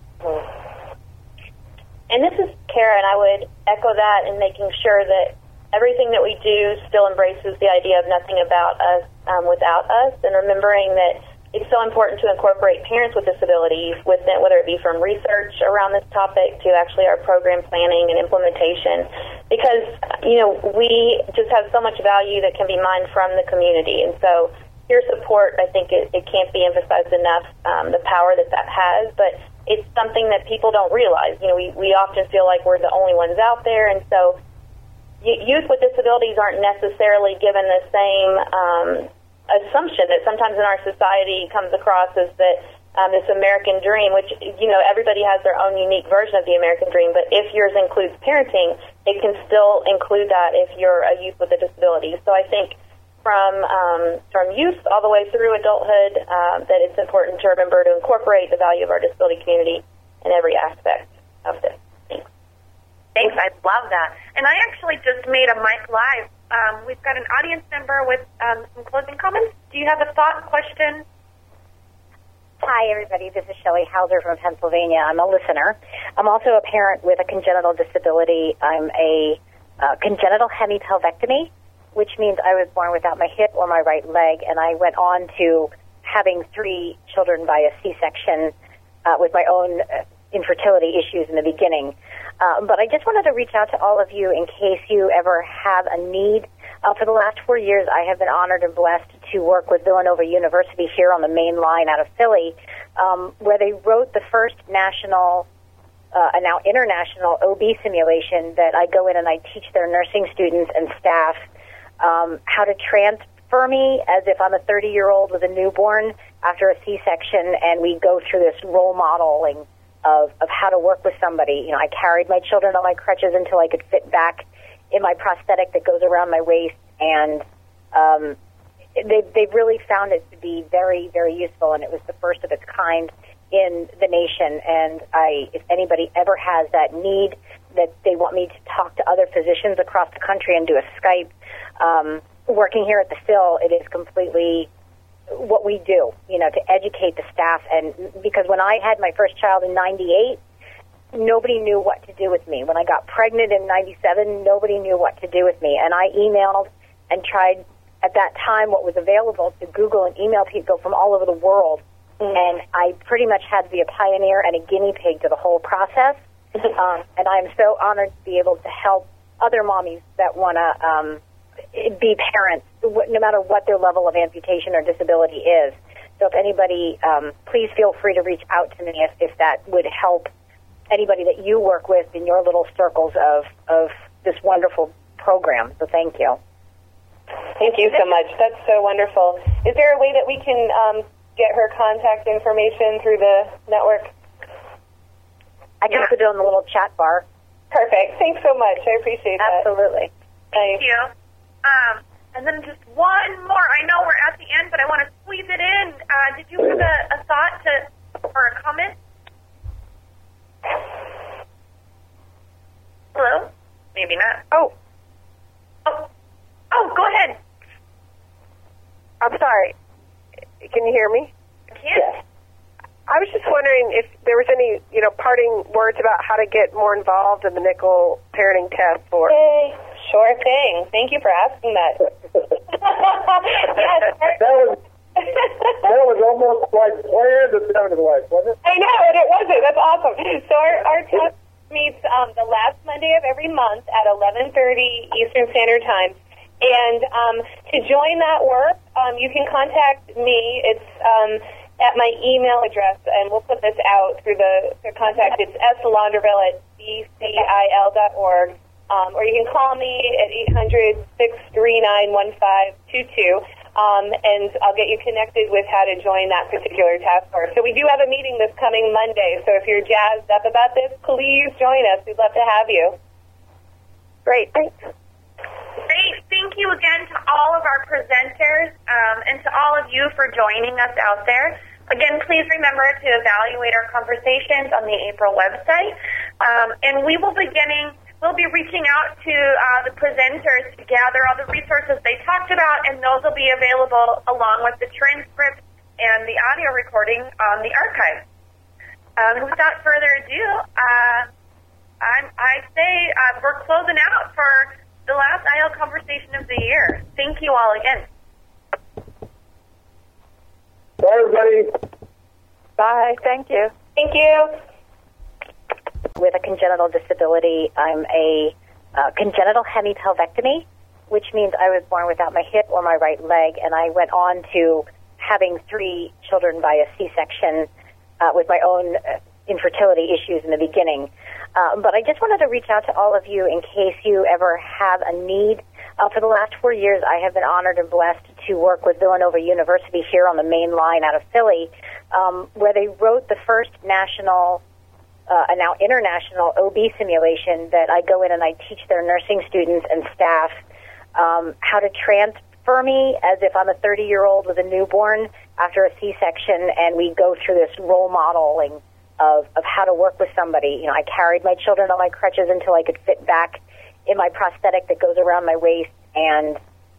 And this is Kara, and I would echo that in making sure that everything that we do still embraces the idea of nothing about us without us, and remembering that it's so important to incorporate parents with disabilities within, whether it be from research around this topic to actually our program planning and implementation, because, we just have so much value that can be mined from the community. And so peer support, I think it can't be emphasized enough, the power that has, but it's something that people don't realize. We often feel like we're the only ones out there, and so youth with disabilities aren't necessarily given the same assumption that sometimes in our society comes across as that this American dream, which, everybody has their own unique version of the American dream, but if yours includes parenting, it can still include that if you're a youth with a disability. So I think from youth all the way through adulthood, that it's important to remember to incorporate the value of our disability community in every aspect of this. Thanks. I love that. And I actually just made a mic live. We've got an audience member with some closing comments. Do you have a thought, question? Hi, everybody. This is Shelley Hauser from Pennsylvania. I'm a listener. I'm also a parent with a congenital disability. I'm a congenital hemipelvectomy, which means I was born without my hip or my right leg, and I went on to having 3 children by a C-section with my own infertility issues in the beginning. But I just wanted to reach out to all of you in case you ever have a need. For the last 4 years, I have been honored and blessed to work with Villanova University here on the main line out of Philly, where they wrote the first national and now international OB simulation that I go in and I teach their nursing students and staff how to transfer me as if I'm a 30-year-old with a newborn after a C-section, and we go through this role modeling of how to work with somebody. I carried my children on my crutches until I could fit back in my prosthetic that goes around my waist, and they've really found it to be very, very useful, and it was the first of its kind in the nation. And if anybody ever has that need, that they want me to talk to other physicians across the country and do a Skype, working here at the Phil, it is completely what we do, to educate the staff. And because when I had my first child in 98, nobody knew what to do with me. When I got pregnant in 97, nobody knew what to do with me. And I emailed and tried at that time what was available to Google and email people from all over the world. And I pretty much had to be a pioneer and a guinea pig to the whole process. And I'm so honored to be able to help other mommies that want to be parents, no matter what their level of amputation or disability is. So if anybody, please feel free to reach out to me if that would help anybody that you work with in your little circles of this wonderful program. So thank you. Thank you so much. That's so wonderful. Is there a way that we can get her contact information through the network? I can put it on the little chat bar. Perfect. Thanks so much. I appreciate that. Absolutely. Thank you. And then just one more. I know we're at the end, but I want to squeeze it in. Did you have a thought or a comment? Hello? Maybe not. Oh, go ahead. I'm sorry. Can you hear me? I can. Yes. I was just wondering if there was any, parting words about how to get more involved in the Nickel Parenting Task Force. Hey, sure thing. Thank you for asking that. Yes. That was almost like planned, it sounded like, wasn't it? I know, and it wasn't. That's awesome. So our task meets the last Monday of every month at 11:30 Eastern Standard Time. And to join that work, you can contact me. It's at my email address, and we'll put this out through the contact. It's slaunderville@bcil.org. Or you can call me at 800-639-1522, and I'll get you connected with how to join that particular task force. So we do have a meeting this coming Monday, so if you're jazzed up about this, please join us. We'd love to have you. Great, thanks. Great. Thank you again to all of our presenters and to all of you for joining us out there. Again, please remember to evaluate our conversations on the April website. And we'll be reaching out to the presenters to gather all the resources they talked about, and those will be available along with the transcript and the audio recording on the archive. Without further ado, I say we're closing out for the last IL conversation of the year. Thank you all again. Bye, everybody. Bye. Thank you. Thank you. With a congenital disability, I'm a congenital hemipelvectomy, which means I was born without my hip or my right leg, and I went on to having 3 children by a C-section with my own infertility issues in the beginning. But I just wanted to reach out to all of you in case you ever have a need. For the last 4 years, I have been honored and blessed to work with Villanova University here on the main line out of Philly, where they wrote the first national and now international OB simulation that I go in and I teach their nursing students and staff how to transfer me as if I'm a 30-year-old with a newborn after a C-section, and we go through this role modeling of how to work with somebody. I carried my children on my crutches until I could fit back in my prosthetic that goes around my waist, and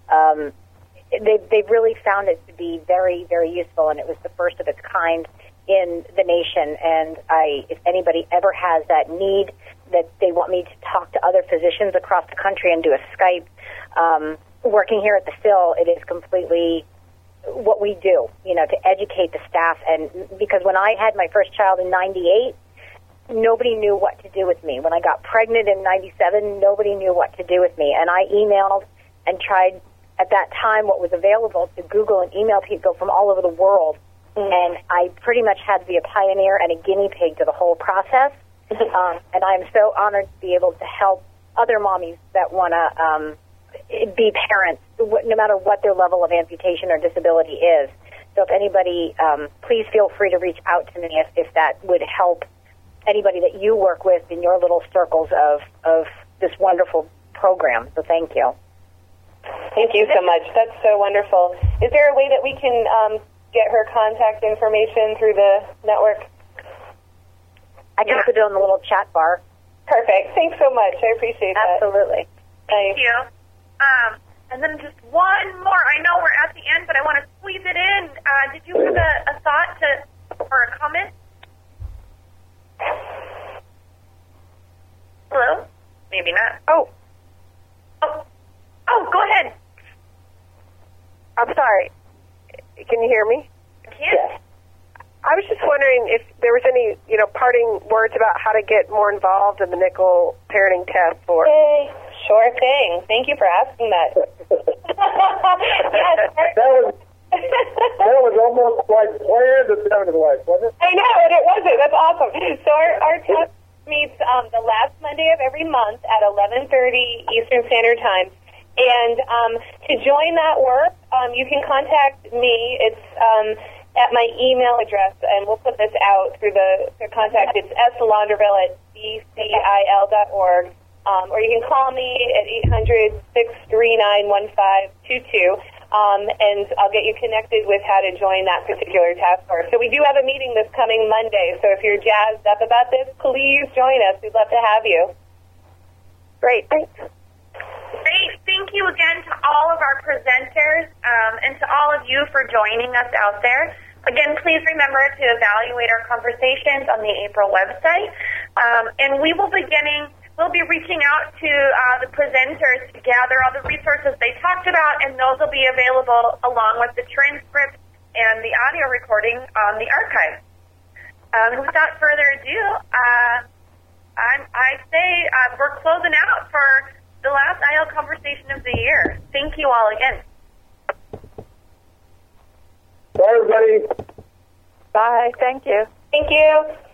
they've really found it to be very, very useful, and it was the first of its kind in the nation. And if anybody ever has that need, that they want me to talk to other physicians across the country and do a Skype, working here at the Phil, it is completely what we do, to educate the staff. And because when I had my first child in 98, nobody knew what to do with me. When I got pregnant in 97, nobody knew what to do with me. And I emailed and tried at that time what was available to Google and email people from all over the world. And I pretty much had to be a pioneer and a guinea pig to the whole process. And I'm so honored to be able to help other mommies that want to be parents, no matter what their level of amputation or disability is. So if anybody, please feel free to reach out to me if that would help anybody that you work with in your little circles of this wonderful program. So thank you. Thank you so much. That's so wonderful. Is there a way that we can get her contact information through the network? I can put it on the little chat bar. Perfect. Thanks so much. I appreciate that. Absolutely. Thank you. And then just one more. I know we're at the end, but I want to squeeze it in. Did you have a thought or a comment? Hello? Maybe not. Oh, go ahead. I'm sorry. Can you hear me? I can. Yes. I was just wondering if there was any, parting words about how to get more involved in the Nickel Parenting Task Force. Hey, sure thing. Thank you for asking that. Yes. That was almost like planned, it sounded like, wasn't it? I know, and it wasn't. That's awesome. So our task meets the last Monday of every month at 11:30 Eastern Standard Time. And to join that work, you can contact me. It's at my email address, and we'll put this out through the contact. It's slaunderville@bcil.org. Or you can call me at 800-639-1522, and I'll get you connected with how to join that particular task force. So we do have a meeting this coming Monday, so if you're jazzed up about this, please join us. We'd love to have you. Great, thanks. Great. Thank you again to all of our presenters and to all of you for joining us out there. Again, please remember to evaluate our conversations on the April website, and we'll be reaching out to the presenters to gather all the resources they talked about, and those will be available along with the transcript and the audio recording on the archive. Without further ado, I say we're closing out for the last IL conversation of the year. Thank you all again. Bye, everybody. Bye. Thank you. Thank you.